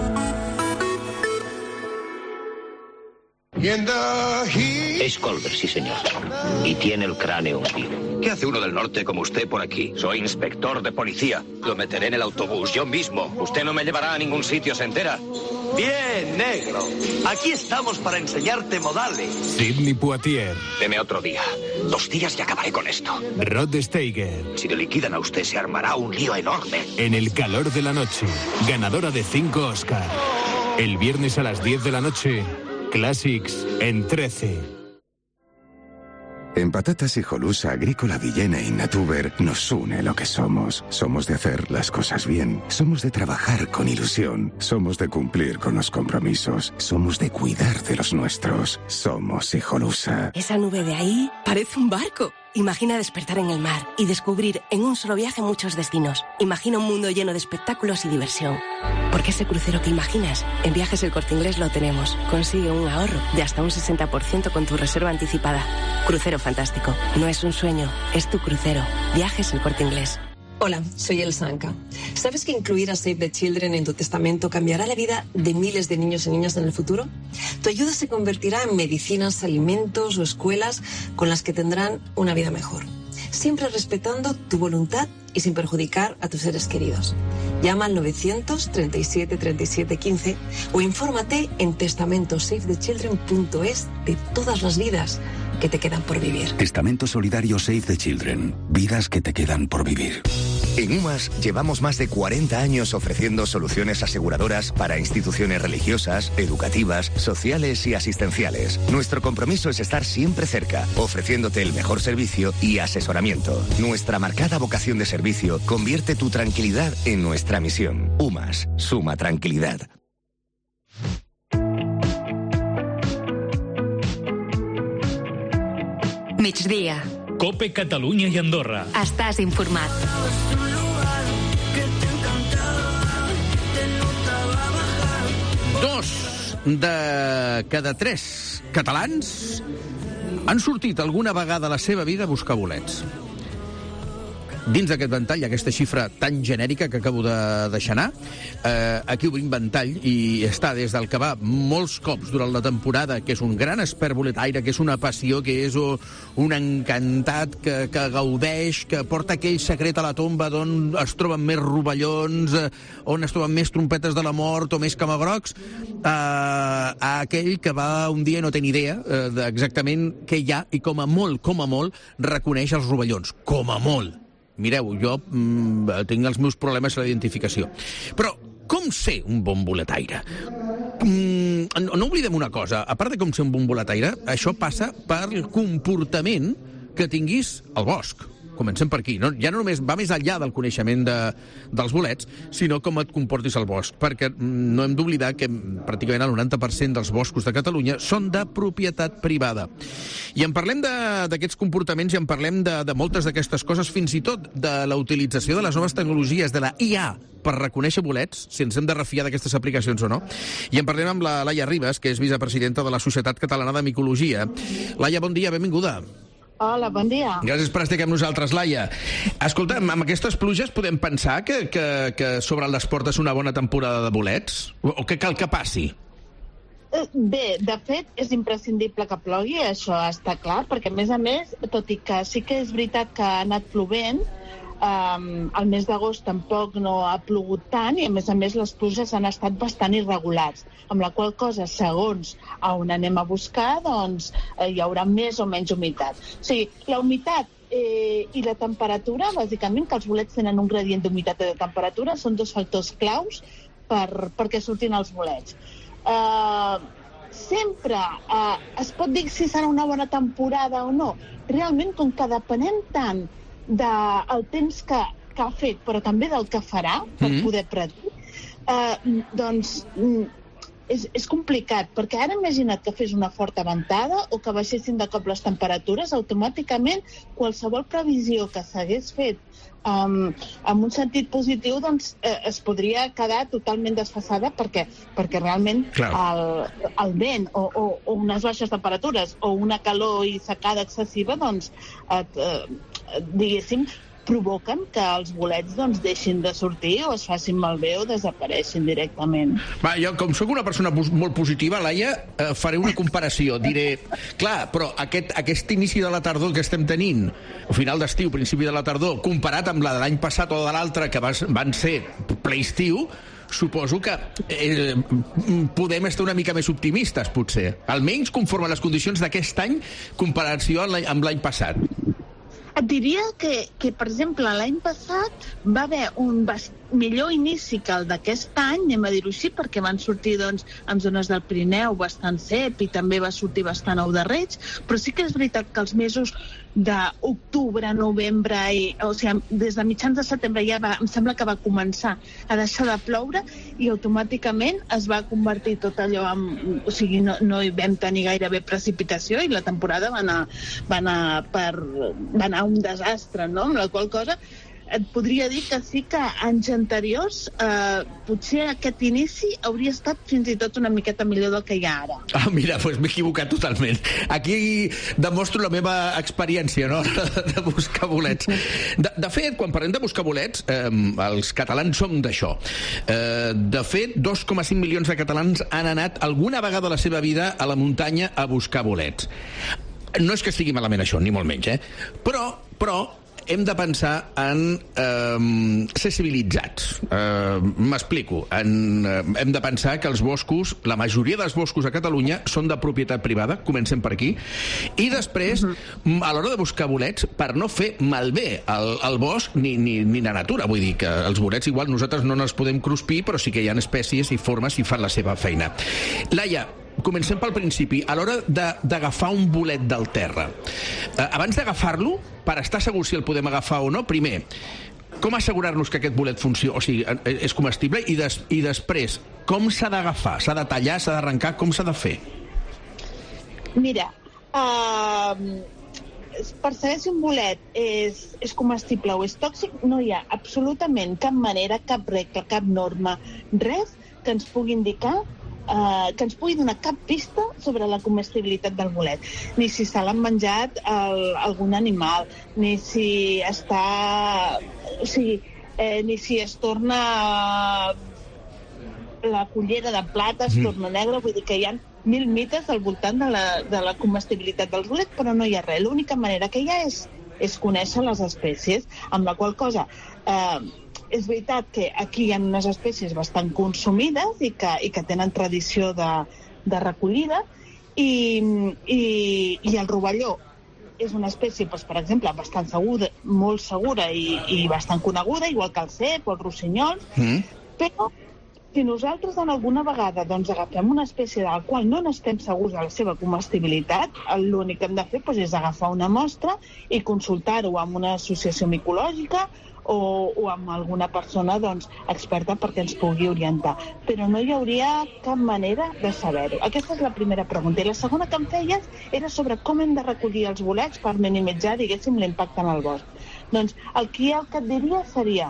S6: Es Colbert, sí señor. Y tiene el cráneo hundido.
S24: ¿Qué hace uno del norte como usted por aquí?
S6: Soy inspector de policía. Lo meteré en el autobús, yo mismo. Usted no me llevará a ningún sitio, ¿se entera?
S8: Bien, negro. Aquí estamos para enseñarte modales.
S9: Sidney Poitier.
S6: Deme otro día. Dos días y acabaré con esto.
S9: Rod Steiger.
S6: Si le liquidan a usted, se armará un lío enorme.
S9: En el calor de la noche. Ganadora de cinco Oscar. El viernes a las diez de la noche. Classics en trece.
S11: En Patatas Hijolusa, Agrícola Villena y Natuber nos une lo que somos. Somos de hacer las cosas bien. Somos de trabajar con ilusión. Somos de cumplir con los compromisos. Somos de cuidar de los nuestros. Somos Hijolusa.
S25: Esa nube de ahí parece un barco. Imagina despertar en el mar y descubrir en un solo viaje muchos destinos. Imagina un mundo lleno de espectáculos y diversión. Porque ese crucero que imaginas, en Viajes El Corte Inglés lo tenemos. Consigue un ahorro de hasta un sesenta por ciento con tu reserva anticipada. Crucero fantástico. No es un sueño, es tu crucero. Viajes El Corte Inglés.
S26: Hola, soy Elsa Anca. ¿Sabes que incluir a Save the Children en tu testamento cambiará la vida de miles de niños y niñas en el futuro? Tu ayuda se convertirá en medicinas, alimentos o escuelas con las que tendrán una vida mejor. Siempre respetando tu voluntad y sin perjudicar a tus seres queridos. Llama al novecientos treinta y siete treinta y siete quince o infórmate en testamento save the children punto es de todas las vidas que te quedan por vivir.
S27: Testamento solidario Save the Children. Vidas que te quedan por vivir.
S28: En UMAS llevamos más de cuarenta años ofreciendo soluciones aseguradoras para instituciones religiosas, educativas, sociales y asistenciales. Nuestro compromiso es estar siempre cerca, ofreciéndote el mejor servicio y asesoramiento. Nuestra marcada vocación de servicio convierte tu tranquilidad en nuestra misión. UMAS, suma tranquilidad.
S16: Migdia.
S2: Cope Catalunya i Andorra.
S16: Estàs informat.
S3: Dos de cada tres catalans han sortit alguna vegada a la seva vida a buscar bolets. Dins d'aquest ventall, aquesta xifra tan genèrica que acabo de deixar anar, eh, aquí obrim ventall i està des del que va molts cops durant la temporada, que és un gran expert boletaire, que és una passió, que és un encantat, que, que gaudeix, que porta aquell secret a la tomba d'on es troben més rovellons, eh, on es troben més trompetes de la mort o més camagrocs, eh, a aquell que va un dia no té ni idea eh, d'exactament què hi ha i com a molt, com a molt, reconeix els rovellons. Com a molt. Mireu, jo mm, tinc els meus problemes a la identificació. Però com ser un bon boletaire? Mm, no, no oblidem una cosa. A part de com ser un bon boletaire, això passa per el comportament que tinguis al bosc. Comencem per aquí. No? Ja no només va més enllà del coneixement de, dels bolets, sinó com et comportis al bosc. Perquè no hem d'oblidar que pràcticament el noranta per cent dels boscos de Catalunya són de propietat privada. I en parlem d'aquests comportaments i en parlem de, de moltes d'aquestes coses, fins i tot de la utilització de les noves tecnologies, de la I A, per reconèixer bolets, si ens hem de refiar d'aquestes aplicacions o no. I en parlem amb la Laia Ribas, que és vicepresidenta de la Societat Catalana de Micologia. Laia, bon dia, benvinguda.
S29: Hola, bon dia.
S3: Gràcies per estar aquí amb nosaltres, Laia. Escolta, amb aquestes pluges podem pensar que, que, que sobre l'esport és una bona temporada de bolets? O, o què cal que passi?
S29: Bé, de fet, és imprescindible que plogui, això està clar, perquè, a més a més, tot i que sí que és veritat que ha anat plovent, Um, el mes d'agost tampoc no ha plogut tant i a més a més les pluges han estat bastant irregulars, amb la qual cosa segons a on anem a buscar doncs eh, hi haurà més o menys humitat. O sigui, la humitat eh, i la temperatura, bàsicament, que els bolets tenen un gradient d'humitat i de temperatura, són dos factors claus per, perquè surtin els bolets. Uh, sempre uh, es pot dir si serà una bona temporada o no. Realment, com que depenem tant del temps que, que ha fet, però també del que farà, per mm-hmm. poder predir, eh, doncs és, és complicat, perquè ara imagina't que fes una forta ventada o que baixessin de cop les temperatures, automàticament qualsevol previsió que s'hagués fet um, amb un sentit positiu doncs eh, es podria quedar totalment desfasada perquè, perquè realment el, el vent o, o, o unes baixes temperatures o una calor i secada excessiva doncs et, eh, diguéssim provoquen que els bolets doncs, deixin de sortir o es facin malbé o desapareixin directament.
S3: Va, jo, com sóc una persona molt positiva, Laia, eh, faré una comparació. Diré, clar, però aquest, aquest inici de la tardor que estem tenint, o final d'estiu, principi de la tardor, comparat amb la de l'any passat o de l'altre, que vas, van ser ple estiu, suposo que eh, podem estar una mica més optimistes, potser. Almenys conforme a les condicions d'aquest any, comparació amb l'any passat.
S29: Et diria que, que per exemple, l'any passat va haver un millor inici que el d'aquest any, anem a dir-ho així, perquè van sortir doncs, en zones del Pirineu bastant cep i també va sortir bastant ou de reig, però sí que és veritat que els mesos d'octubre, novembre, i, o sigui, des de mitjans de setembre ja va, em sembla que va començar a deixar de ploure i automàticament es va convertir tot allò en... O sigui, no, no hi vam tenir gairebé precipitació i la temporada va anar, va anar, per, va anar un desastre, no? Amb la qual cosa et podria dir que sí que anys anteriors eh, potser aquest inici hauria estat fins i tot una miqueta millor del que hi ha ara.
S3: Ah, mira, doncs m'he equivocat totalment. Aquí demostro la meva experiència, no?, de buscar bolets. De, de fet, quan parlem de buscar bolets, eh, els catalans som d'això. Eh, de fet, dos coma cinc milions de catalans han anat alguna vegada a la seva vida a la muntanya a buscar bolets. No és que estigui malament això, ni molt menys, eh? Però, però hem de pensar en eh, ser civilitzats. Eh, M'explico. En, eh, hem de pensar que els boscos, la majoria dels boscos a Catalunya són de propietat privada, comencem per aquí, i després, uh-huh. a l'hora de buscar bolets, per no fer malbé el, el bosc ni, ni, ni la natura, vull dir que els bolets igual nosaltres no els podem cruspir, però sí que hi ha espècies i formes i fan la seva feina. Laia, comencem pel principi. A l'hora d'agafar un bolet del terra, eh, abans d'agafar-lo, per estar segur si el podem agafar o no, primer, com assegurar-nos que aquest bolet funciona, o sigui, és comestible, i, des, i després, com s'ha d'agafar? S'ha de tallar, s'ha d'arrencar, com s'ha de fer?
S29: Mira, uh, per saber si un bolet és, és comestible o és tòxic, no hi ha absolutament cap manera, cap regla, cap norma, res que ens pugui indicar Uh, que ens pugui donar cap pista sobre la comestibilitat del bolet, ni si se l'han menjat el, algun animal, ni si està, o sigui, eh, ni si es torna la cullera de plata, es torna negra, vull dir que hi ha mil mites al voltant de la, de la comestibilitat dels bolets, però no hi ha res. L'única manera que hi ha és, és conèixer les espècies, amb la qual cosa eh, és veritat que aquí hi ha unes espècies bastant consumides i que, i que tenen tradició de, de recollida i, i, i el rovelló és una espècie, doncs, per exemple, bastant segura, molt segura i, i bastant coneguda, igual que el cep o els rossinyols, mm. però si nosaltres en alguna vegada doncs, agafem una espècie de la qual no n'estem segurs de la seva comestibilitat, l'únic que hem de fer doncs, és agafar una mostra i consultar-ho amb una associació micològica o, o amb alguna persona doncs, experta perquè ens pugui orientar. Però no hi hauria cap manera de saber-ho. Aquesta és la primera pregunta. I la segona que em feies era sobre com hem de recollir els bolets per minimitzar, diguéssim, l'impacte en el bosc. Doncs el que el que et diria seria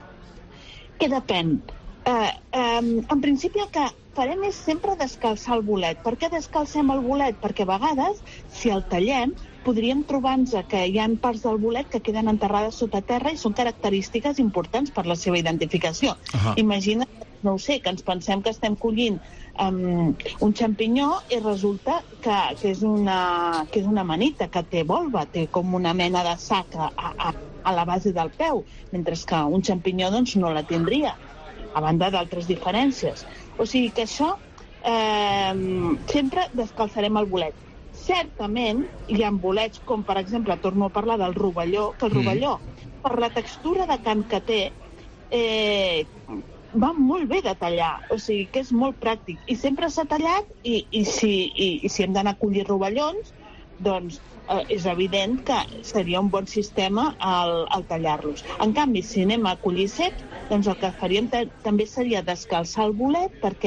S29: que depèn. Eh, eh, en principi el que farem és sempre descalçar el bolet. Per què descalcem el bolet? Perquè a vegades, si el tallem, podríem trobar-nos que hi ha parts del bolet que queden enterrades sota terra i són característiques importants per la seva identificació. Uh-huh. Imagina, no ho sé, que ens pensem que estem collint um, un xampinyó i resulta que, que, és una, que és una manita, que té volva, té com una mena de sac a, a, a la base del peu, mentre que un xampinyó doncs, no la tindria, a banda d'altres diferències. O sigui que això, eh, sempre descalçarem el bolet. Certament hi ha bolets, com per exemple, torno a parlar del rovelló, que el rovelló, mm. per la textura de cant que té, eh, va molt bé de tallar, o sigui que és molt pràctic. I sempre s'ha tallat, i, i, si, i, i si hem d'anar a collir rovellons, doncs eh, és evident que seria un bon sistema al, al tallar-los. En canvi, si anem a collir ceps, doncs el que faríem també seria descalçar el bolet, perquè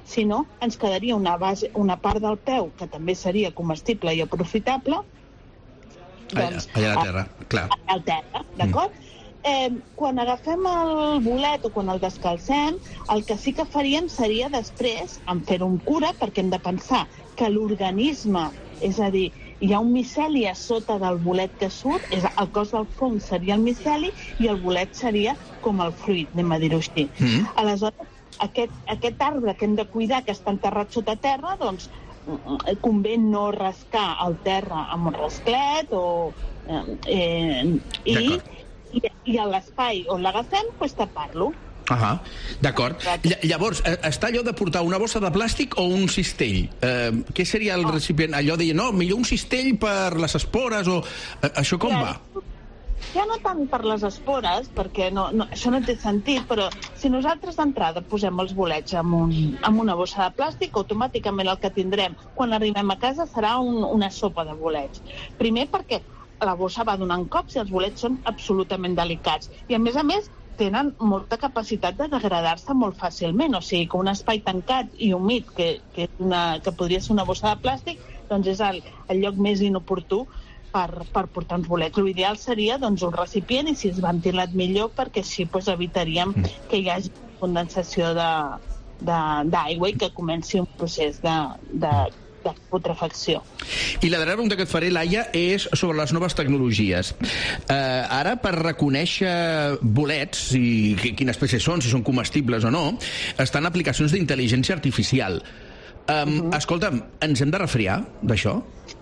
S29: Si no, ens quedaria una, base, una part del peu que també seria comestible i aprofitable.
S3: Doncs, allà, allà a la terra, clar.
S29: A la terra, d'acord? Mm. Eh, quan agafem el bolet o quan el descalcem, el que sí que faríem seria després, en fer-ho amb cura, perquè hem de pensar que l'organisme, és a dir, hi ha un miceli a sota del bolet que surt, és, el cos del fong seria el miceli i el bolet seria com el fruit, anem a dir-ho així. Mm. Aleshores, aquest, aquest arbre que hem de cuidar, que està enterrat sota terra, doncs convé no rascar el terra amb un rasclet o... Eh, i, i, i a l'espai on l'agafem, doncs tapar-lo.
S3: Ah, d'acord. Llavors, està allò de portar una bossa de plàstic o un cistell? Eh, què seria el oh. recipient? Allò de dir, no, millor un cistell per les espores o... Eh, això com ja, va?
S29: Ja no tant per les espores, perquè no, no, això no té sentit, però si nosaltres d'entrada posem els bolets en, un, en una bossa de plàstic, automàticament el que tindrem quan arribem a casa serà un, una sopa de bolets. Primer perquè la bossa va donant cops i els bolets són absolutament delicats. I a més a més, tenen molta capacitat de degradar-se molt fàcilment, o sigui que un espai tancat i humit, que, que, una, que podria ser una bossa de plàstic, doncs és el, el lloc més inoportú per, per portar uns bolets. L'ideal seria doncs, un recipient i si és ventilat millor, perquè així doncs, evitaríem que hi hagi condensació d'aigua i que comenci un procés de, de, de putrefacció.
S3: I la darrera pregunta que et faré, Laia, és sobre les noves tecnologies. Eh, ara, per reconèixer bolets, i quina espècie són, si són comestibles o no, estan aplicacions d'intel·ligència artificial. Um, uh-huh. Escolta'm, ens hem de refriar d'això?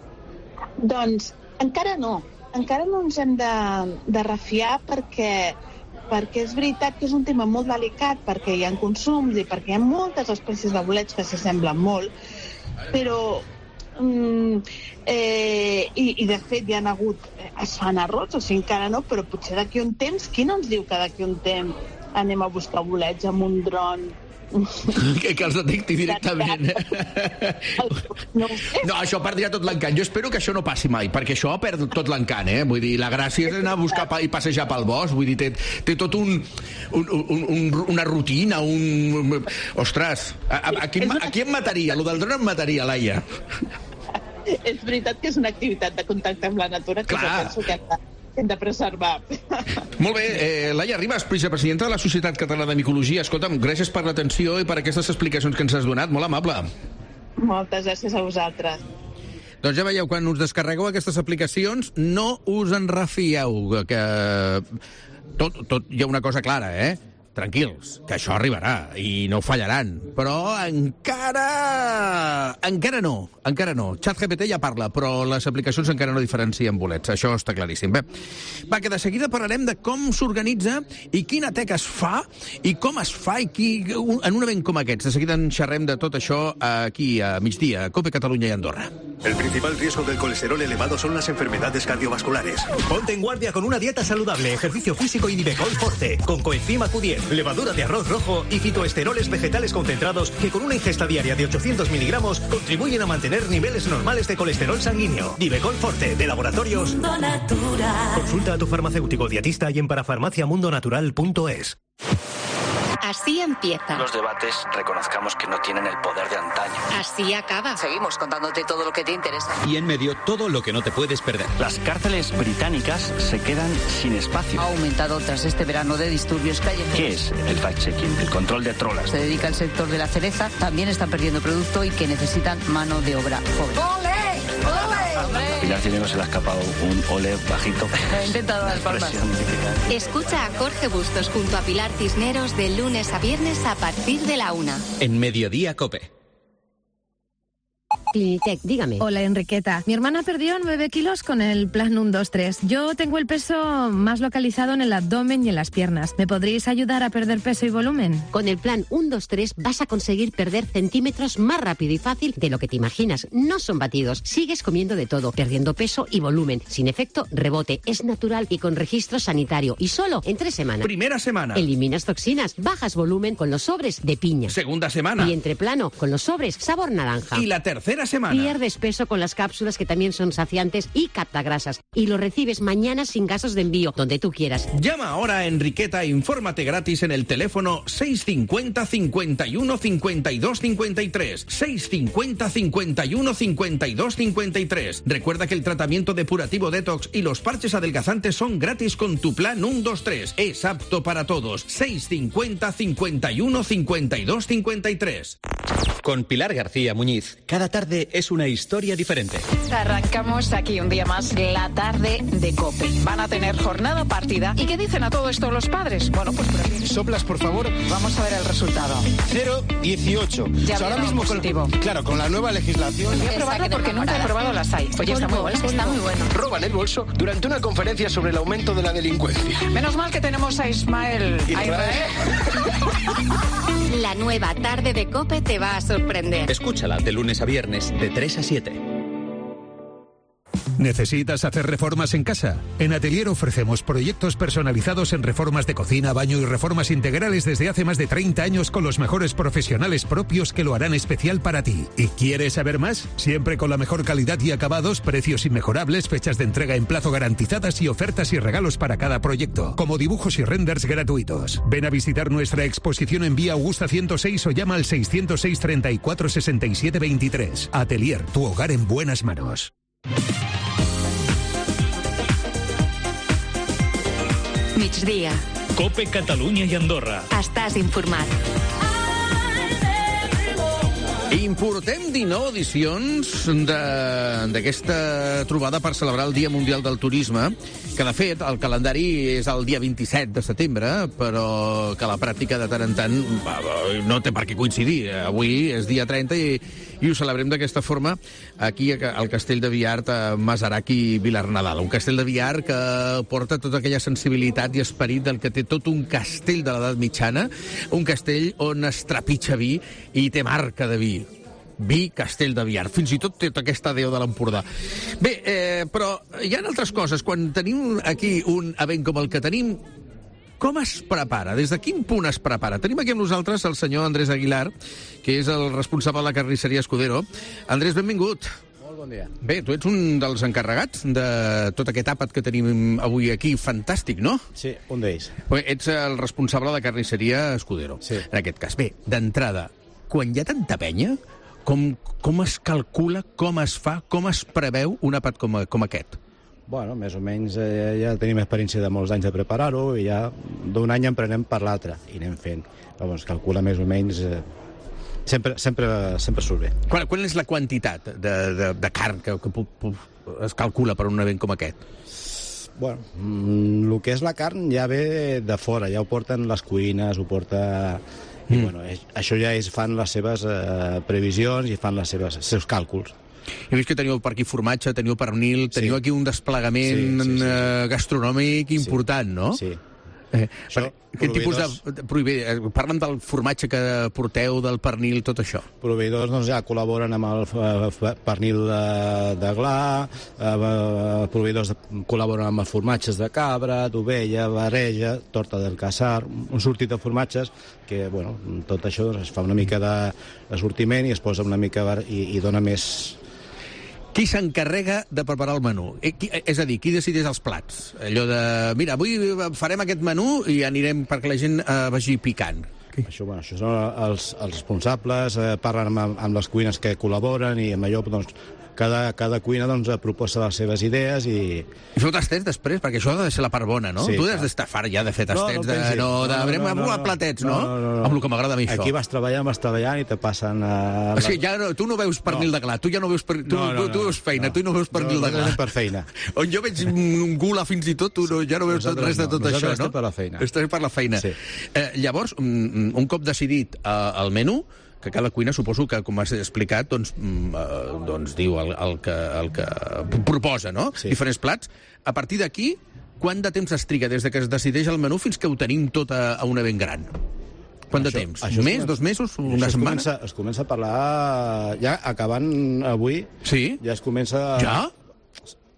S29: Doncs encara no. Encara no ens hem de, de refiar perquè, perquè és veritat que és un tema molt delicat, perquè hi ha consums i perquè hi ha moltes espècies de bolets que s'assemblen molt, però mm, eh, i, i de fet hi ha hagut, es fan errors, o sigui, encara no, però potser d'aquí un temps, qui no ens diu que d'aquí un temps anem a buscar bolets amb un dron
S3: que, que els detecti directament.
S29: No,
S3: no, això perdria tot l'encant. Jo espero que això no passi mai, perquè això perd tot l'encant, eh? Vull dir, la gràcia és anar a buscar i passejar pel bosc, vull dir, té, té tot un, un, un, un, una rutina, un... Ostres, a, a, a, qui, a qui em mataria? Lo del dron em mataria, Laia.
S29: És veritat que és una activitat de contacte amb la natura que jo penso que hem de preservar.
S3: Molt bé, eh, Laia Ribas, vicepresidenta de la Societat Catalana de Micologia. Escolta'm, gràcies per l'atenció i per aquestes explicacions que ens has donat. Molt amable.
S29: Moltes gràcies a vosaltres.
S3: Doncs ja veieu, quan us descarregueu aquestes aplicacions, no us en refieu, que tot, tot hi ha una cosa clara, eh? Tranquils, que això arribarà i no fallaran. Però encara... Encara no, encara no. ChatGPT ja parla, però les aplicacions encara no diferencien bolets. Això està claríssim. Bé, va, que de seguida parlarem de com s'organitza i quina teca es fa i com es fa i qui... en un event com aquests. De seguida en xerrem de tot això aquí a migdia, a COPE Catalunya i Andorra.
S1: El principal riesgo del colesterol elevado son las enfermedades cardiovasculares. Ponte en guardia con una dieta saludable, ejercicio físico y Nivecol Forte, con coenzima Q diez, levadura de arroz rojo y fitoesteroles vegetales concentrados que con una ingesta diaria de ochocientos miligramos contribuyen a mantener niveles normales de colesterol sanguíneo. Nivecol Forte, de Laboratorios Mundo Natural. Consulta a tu farmacéutico dietista y en parafarmacia mundo natural punto es.
S16: Así empieza.
S10: Los debates, reconozcamos que no tienen el poder de antaño.
S16: Así acaba.
S12: Seguimos contándote todo lo que te interesa.
S10: Y en medio, todo lo que no te puedes perder.
S13: Las cárceles británicas se quedan sin espacio.
S12: Ha aumentado tras este verano de disturbios callejeros.
S13: ¿Qué es el fact-checking? El control de trolas.
S12: Se dedica al sector de la cereza, también están perdiendo producto y que necesitan mano de obra joven.
S16: ¡Ole! ¡Ole!
S13: A Pilar Cireno se le ha escapado un ole bajito.
S12: He intentado dar palmas.
S16: Escucha a Jorge Bustos junto a Pilar Cisneros de lunes a viernes a partir de la una.
S10: En Mediodía COPE.
S14: Clinitec, dígame.
S15: Hola, Enriqueta. Mi hermana perdió nueve kilos con el plan uno dos tres. Yo tengo el peso más localizado en el abdomen y en las piernas. ¿Me podríais ayudar a perder peso y volumen?
S14: Con el plan uno dos tres vas a conseguir perder centímetros más rápido y fácil de lo que te imaginas. No son batidos. Sigues comiendo de todo, perdiendo peso y volumen. Sin efecto rebote. Es natural y con registro sanitario. Y solo en tres semanas.
S3: Primera semana.
S14: Eliminas toxinas, bajas volumen con los sobres de piña.
S3: Segunda semana.
S14: Y entreplano con los sobres sabor naranja.
S3: Y la tercera primera semana.
S14: Pierdes peso con las cápsulas que también son saciantes y captagrasas. Y lo recibes mañana sin gastos de envío, donde tú quieras.
S3: Llama ahora a Enriqueta e infórmate gratis en el teléfono seis cincuenta, cincuenta y uno, cincuenta y dos, cincuenta y tres. seis cincuenta, cincuenta y uno, cincuenta y dos, cincuenta y tres. Recuerda que el tratamiento depurativo Detox y los parches adelgazantes son gratis con tu plan uno dos tres. Es apto para todos. seis cincuenta, cincuenta y uno, cincuenta y dos, cincuenta y tres.
S23: Con Pilar García Muñiz, cada tarde es una historia diferente.
S4: Arrancamos aquí un día más la tarde de COPE. Van a tener jornada partida. ¿Y qué dicen a todo esto los padres? Bueno, pues por aquí.
S5: Soplas, por favor.
S4: Vamos a ver el resultado.
S5: cero dieciocho.
S4: Ya
S5: o sea, ahora
S4: mismo
S5: mismo
S4: positivo.
S5: Con, claro, con la nueva legislación.
S4: Voy a probarlo porque nunca he probado las hay. Oye, está muy bueno. Está muy bueno.
S5: Roban el bolso durante una conferencia sobre el aumento de la delincuencia.
S4: Menos mal que tenemos a Ismael.
S5: Israel.
S16: La nueva tarde de COPE te va a sorprender.
S23: Escúchala de lunes a viernes de tres a siete.
S7: ¿Necesitas hacer reformas en casa? En Atelier ofrecemos proyectos personalizados en reformas de cocina, baño y reformas integrales desde hace más de treinta años con los mejores profesionales propios que lo harán especial para ti. ¿Y quieres saber más? Siempre con la mejor calidad y acabados, precios inmejorables, fechas de entrega en plazo garantizadas y ofertas y regalos para cada proyecto, como dibujos y renders gratuitos. Ven a visitar nuestra exposición en Vía Augusta ciento seis o llama al seiscientos seis, treinta y cuatro, sesenta y siete veintitrés. Atelier, tu hogar en buenas manos.
S16: Migdia.
S2: COPE Catalunya i Andorra.
S16: Estàs informat.
S3: Importem dinou edicions d'aquesta trobada per celebrar el Dia Mundial del Turisme, que de fet el calendari és el dia vint-i-set de setembre, però que la pràctica de tant en tant no té per què coincidir. Avui és dia trenta i, i ho celebrem d'aquesta forma aquí al Castell de Viart, a Masarac i Vilarnadal. Un castell de Viart que porta tota aquella sensibilitat i esperit del que té tot un castell de l'edat mitjana, un castell on es trepitja vi i té marca de vi. Vi, Castell de Viart. Fins i tot té aquesta deu de l'Empordà. Bé, eh, però hi ha altres coses. Quan tenim aquí un event com el que tenim, com es prepara? Des de quin punt es prepara? Tenim aquí amb nosaltres el senyor Andrés Aguilar, que és el responsable de la carnisseria Escudero. Andrés, benvingut.
S17: Molt bon dia.
S3: Bé, tu ets un dels encarregats de tot aquest àpat que tenim avui aquí. Fantàstic, no?
S17: Sí, un d'ells.
S3: Bé, ets el responsable de la carnisseria Escudero,
S17: sí.
S3: En aquest cas. Bé, d'entrada, quan hi ha tanta penya, Com, com es calcula, com es fa, com es preveu un àpat com, com aquest?
S17: Bueno, més o menys eh, ja tenim experiència de molts anys de preparar-ho i ja d'un any en prenem per l'altre i anem fent. Però es calcula més o menys... Eh, sempre, sempre, sempre surt bé.
S3: Quan, quan és la quantitat de, de, de carn que, que pu, pu, es calcula per un event com aquest?
S17: Bueno, mm, el que és la carn ja ve de fora, ja ho porten les cuines, ho porta... I, mm. bueno, això ja és, fan les seves eh, previsions i fan les seves, els seus càlculs.
S3: He vist que teniu per aquí formatge, teniu pernil, teniu sí. aquí un desplegament sí, sí, sí. Eh, gastronòmic important, sí. no?
S17: Sí.
S3: Eh, per, quin tipus de... Proveïdors... Parla'm del formatge que porteu, del pernil, tot això.
S17: Proveïdors doncs, ja col·laboren amb el pernil de, de gla, eh, proveïdors de, col·laboren amb els formatges de cabra, d'ovella, barreja, torta del casar, un sortit de formatges que, bueno, tot això doncs, es fa una mica de, de sortiment i es posa una mica i, i dona més...
S3: Qui s'encarrega de preparar el menú? És a dir, qui decideix els plats? Allò de, mira, avui farem aquest menú i anirem perquè la gent eh, vagi picant.
S17: Això, bueno, això són els, els responsables, eh, parlen amb, amb les cuines que col·laboren i amb allò, doncs, cada, cada cuina doncs, proposa les seves idees i...
S3: I feu tastets després? Perquè això ha de ser la part bona, no?
S17: Sí,
S3: tu has d'estar fart ja de fer tastets,
S17: no, no
S3: de, no, de...
S17: No, no, no, no,
S3: platets, no?
S17: No, no, no.
S3: Amb el que m'agrada a mi, això.
S17: Aquí vas treballant, vas treballant i te passen... Uh,
S3: o sigui, ja no, tu no veus pernil no. de gla, tu ja no veus... Per... Tu, no, no, tu, tu veus feina, no. tu no veus pernil
S17: no,
S3: de gla.
S17: No, per feina.
S3: On jo veig un gula fins i tot, tu no, ja no veus
S17: nosaltres
S3: res de tot
S17: no.
S3: això, no?
S17: Estem per la feina.
S3: Estem per la feina. Sí. Eh, llavors, un, un cop decidit uh, el menú, que cada cuina suposo que, com has explicat, doncs, eh, doncs diu el, el, que, el que proposa, no? Sí. Diferents plats. A partir d'aquí, quant de temps es triga des de que es decideix el menú fins que ho tenim tot a, a un event gran? Quant de temps? Un mes, dos mesos, una setmana?
S17: Es comença, es comença a parlar... Ja acabant avui...
S3: Sí?
S17: Ja es comença...
S3: Ja?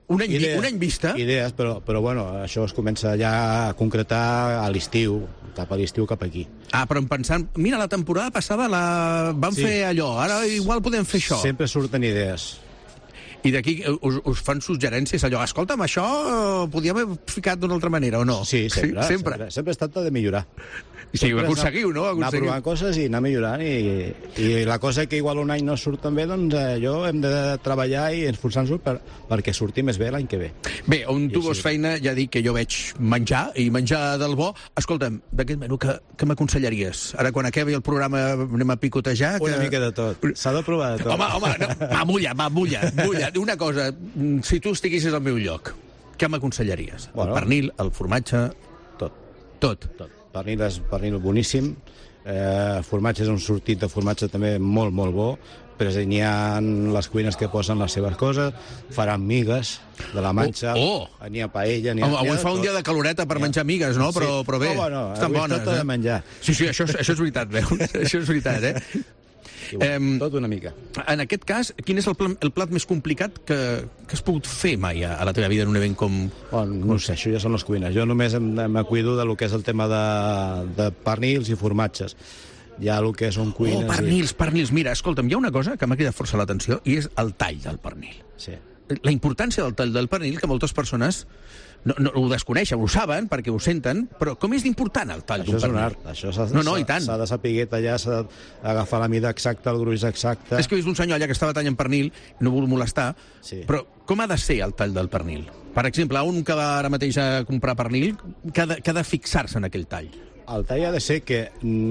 S3: Un any, idees, un any vista?
S17: Idees, però, però bueno, això es comença ja a concretar a l'estiu, cap a l'estiu, cap aquí.
S3: Ah, però pensant, mira, la temporada passada la vam sí. fer allò, ara igual podem fer això.
S17: Sempre surten idees.
S3: I d'aquí us, us fan suggerències, allò, escolta'm, això podíem haver ficat d'una altra manera, o no?
S17: Sí, sempre.
S3: Sí,
S17: sempre. sempre. Sempre es tracta de millorar.
S3: Sí, ho aconseguiu, no?
S17: Aconseguiu. Anar provant coses i anar millorant. I, i la cosa que igual un any no surt tan bé, doncs allò hem de treballar i esforçar-nos per, perquè surti més bé l'any que ve.
S3: Bé, on tu vols feina, ja dic que jo veig menjar, i menjar del bo. Escolta'm, d'aquest menú, què, què m'aconsellaries? Ara, quan acabi el programa, anem a picotejar...
S17: Una
S3: que...
S17: mica de tot. S'ha de provar de tot.
S3: Home, home, no. va, mulla, va, mulla, mulla. Una cosa, si tu estiguessis al meu lloc, què m'aconsellaries?
S17: Bueno,
S3: el pernil, el formatge...
S17: Tot.
S3: Tot.
S17: Tot. Pernil és pernil boníssim, eh, formatge és un sortit de formatge també molt, molt bo, però n'hi ha les cuines que posen les seves coses, faran migues de la manxa,
S3: oh, oh.
S17: n'hi ha paella... Home,
S3: ha, avui fa un dia de caloreta per menjar migues, no? Però,
S17: sí.
S3: però bé,
S17: oh, bueno,
S3: estan bones.
S17: Tot
S3: eh?
S17: de menjar.
S3: Sí, sí, això, això és veritat, veus? Això és veritat, eh?
S17: Eh, tot una mica.
S3: En aquest cas, quin és el plat, el plat més complicat que, que has pogut fer mai a, a la teva vida en un event com...
S17: Oh, no ho sé, això ja són les cuines. Jo només me cuido de lo que és el tema de, de pernils i formatges. Ja el que són cuines...
S3: Oh, pernils, i... pernils. Mira, escolta'm, hi ha una cosa que m'ha cridat força l'atenció i és el tall del pernil.
S17: Sí.
S3: La importància del tall del pernil, que moltes persones no, no ho desconeixen, ho saben perquè ho senten, però com és d'important el tall d'un pernil?
S17: Això és un art. Això s'ha,
S3: no, no, i tant.
S17: S'ha de saber tallar, s'ha d'agafar la mida exacta, el gruix exacte...
S3: És que he vist un senyor allà que estava tallant pernil, no vol molestar, sí. Però com ha de ser el tall del pernil? Per exemple, un que va ara mateix a comprar pernil, que ha de, que ha de fixar-se en aquell tall?
S17: El tall ha de ser que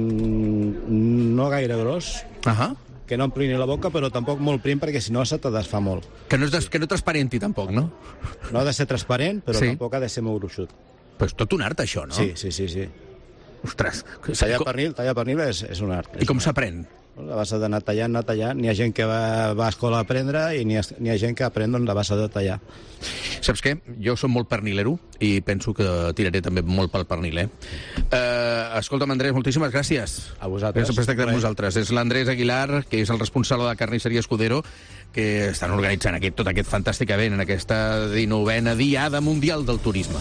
S17: mm, no gaire gros,
S3: uh-huh.
S17: que no emprini la boca, però tampoc molt prim, perquè si no se te desfà molt.
S3: Que no, és des, que no transparenti, tampoc, no?
S17: No ha de ser transparent, però
S3: sí.
S17: Tampoc ha de ser molt gruixut.
S3: Però és tot un art, això, no?
S17: Sí, sí, sí. sí.
S3: Ostres.
S17: Tallar pernil, tallar pernil és, és un art.
S3: I com s'aprèn?
S17: La base d'anar tallant, anar tallant. N'hi ha gent que va, va a escola a aprendre i n'hi ha, n'hi ha gent que aprèn doncs, la base de tallar.
S3: Saps què? Jo som molt pernilero i penso que tiraré també molt pel pernil, eh? Uh, escolta'm, Andrés, moltíssimes gràcies.
S17: A vosaltres.
S3: Per estar amb nosaltres. És l'Andrés Aguilar, que és el responsable de Carnisseria Escudero, que estan organitzant aquest, tot aquest fantàstic event en aquesta dinovena Diada Mundial del Turisme.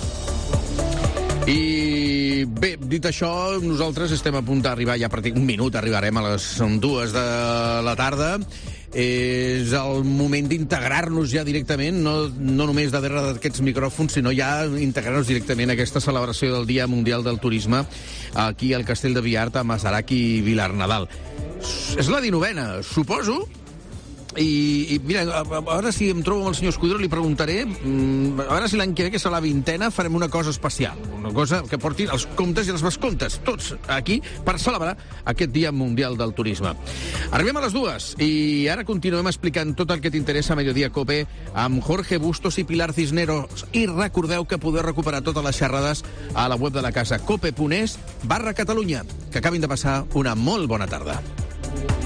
S3: I bé, dit això, nosaltres estem a punt d'arribar, ja per un minut arribarem a les dues de la tarda. És el moment d'integrar-nos ja directament, no, no només de darrere d'aquests micròfons, sinó ja integrar-nos directament a aquesta celebració del Dia Mundial del Turisme aquí al Castell de Viart, a Masarac i Vilarnadal. És la dinovena, suposo. I, i mira, a, a veure si em trobo amb el senyor Escudero, li preguntaré, mm, a veure si l'any que ve, que serà la vintena, farem una cosa especial, una cosa que porti els comptes i els vescomptes, tots aquí, per celebrar aquest Dia Mundial del Turisme. Arribem a les dues, i ara continuem explicant tot el que t'interessa a Mediodía Cope amb Jorge Bustos i Pilar Cisneros, i recordeu que podeu recuperar totes les xerrades a la web de la casa cope punt es barra Catalunya. Que acabin de passar una molt bona tarda.